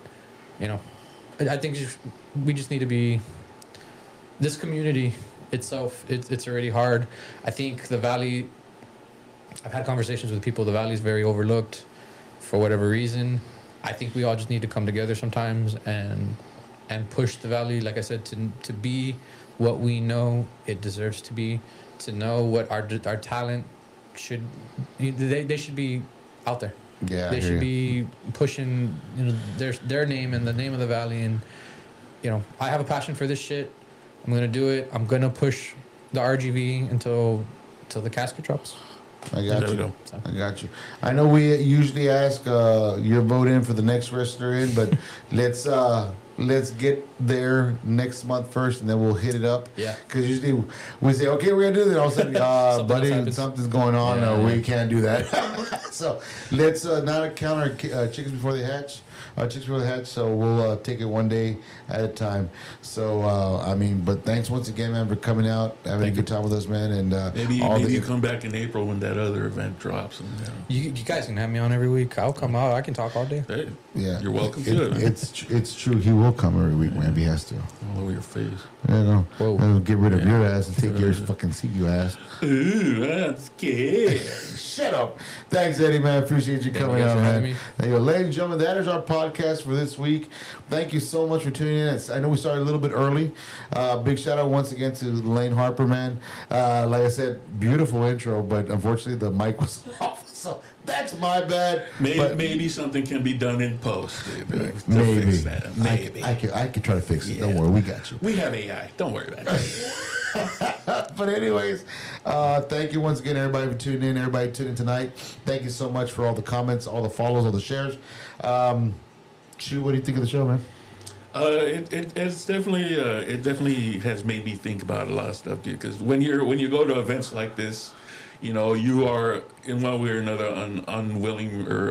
F: I think we just need to be, this community itself. It's already hard. I think the Valley. I've had conversations with people. The Valley's very overlooked for whatever reason. I think we all just need to come together sometimes and push the Valley, like I said, to be what we know it deserves to be, to know what our talent should. They should be out there.
D: Yeah,
F: they should be pushing their name and the name of the Valley. And I have a passion for this shit. I'm gonna do it. I'm gonna push the RGV until the casket drops.
D: I got you. I know we usually ask your vote in for the next wrestler in, but let's get there next month first, and then we'll hit it up.
F: Yeah.
D: Because usually we say, okay, we're gonna do this. All of a sudden, buddy, something's going on. We can't do that. So let's not count our chickens before they hatch. Chicks Before the Hatch, so we'll take it one day at a time. So, but thanks once again, man, for coming out, having a good time with us, man. And
E: maybe you come back in April when that other event drops. And,
F: you guys can have me on every week. I'll come out. I can talk all day.
E: Hey,
D: yeah,
E: you're welcome to it.
D: It's true. He will come every week, man, if he has to.
E: All over your face.
D: I'll get rid of your ass and take your fucking seat, you ass.
E: Ooh, I'm scared.
D: Shut up. Thanks, Eddie, man. Appreciate you coming out, man. Ladies and gentlemen, that is our podcast for this week. Thank you so much for tuning in. I know we started a little bit early. Big shout out once again to Lane Harper, man. Like I said, beautiful intro, but unfortunately the mic was off. So that's my bad.
E: Maybe something can be done in post.
D: Maybe.
E: Fix that. Maybe.
D: I could try to fix it. Don't worry, we got you.
E: We have AI. Don't worry about it.
D: But anyways, thank you once again, everybody, for tuning in. Everybody tuning in tonight. Thank you so much for all the comments, all the follows, all the shares. Chu, what do you think of the show, man?
E: It's definitely it definitely has made me think about a lot of stuff, dude. Because when you go to events like this, you are in one way or another unwilling or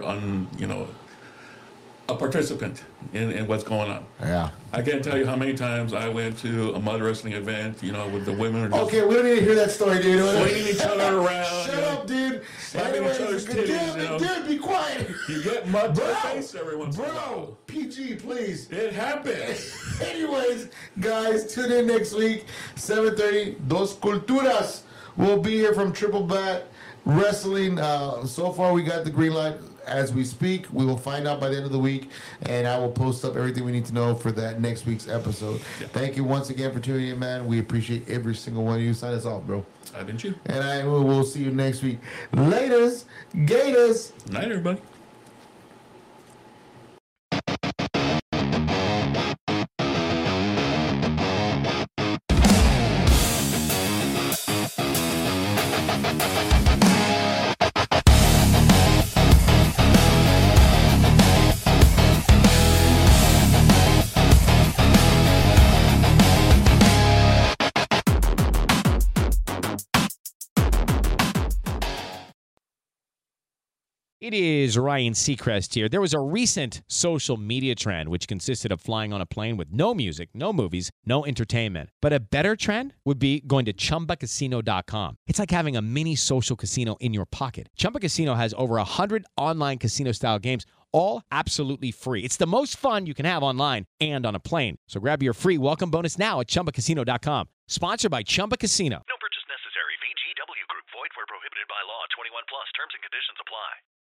E: a participant in what's going on.
D: Yeah.
E: I can't tell you how many times I went to a mud wrestling event, with the women.
D: Okay, we don't need to hear that story, dude.
E: Swinging each other around.
D: Shut up, dude.
E: Slapping each other's titties,
D: Dude, be quiet.
E: You get mud to the face every once in a while.
D: Bro, PG, please.
E: It happens.
D: Anyways, guys, tune in next week, 7:30. Dos Culturas will be here from Triple Bat Wrestling. So far, we got the green light. As we speak, we will find out by the end of the week, and I will post up everything we need to know for that next week's episode. Yeah. Thank you once again for tuning in, man. We appreciate every single one of you. Sign us off, bro.
E: I've been you.
D: And we'll see you next week. Laters, Gators.
E: Night, everybody.
G: It is Ryan Seacrest here. There was a recent social media trend which consisted of flying on a plane with no music, no movies, no entertainment. But a better trend would be going to ChumbaCasino.com. It's like having a mini social casino in your pocket. Chumba Casino has over 100 online casino-style games, all absolutely free. It's the most fun you can have online and on a plane. So grab your free welcome bonus now at ChumbaCasino.com. Sponsored by Chumba Casino.
H: No purchase necessary. VGW Group. Void where prohibited by law. 21 plus. Terms and conditions apply.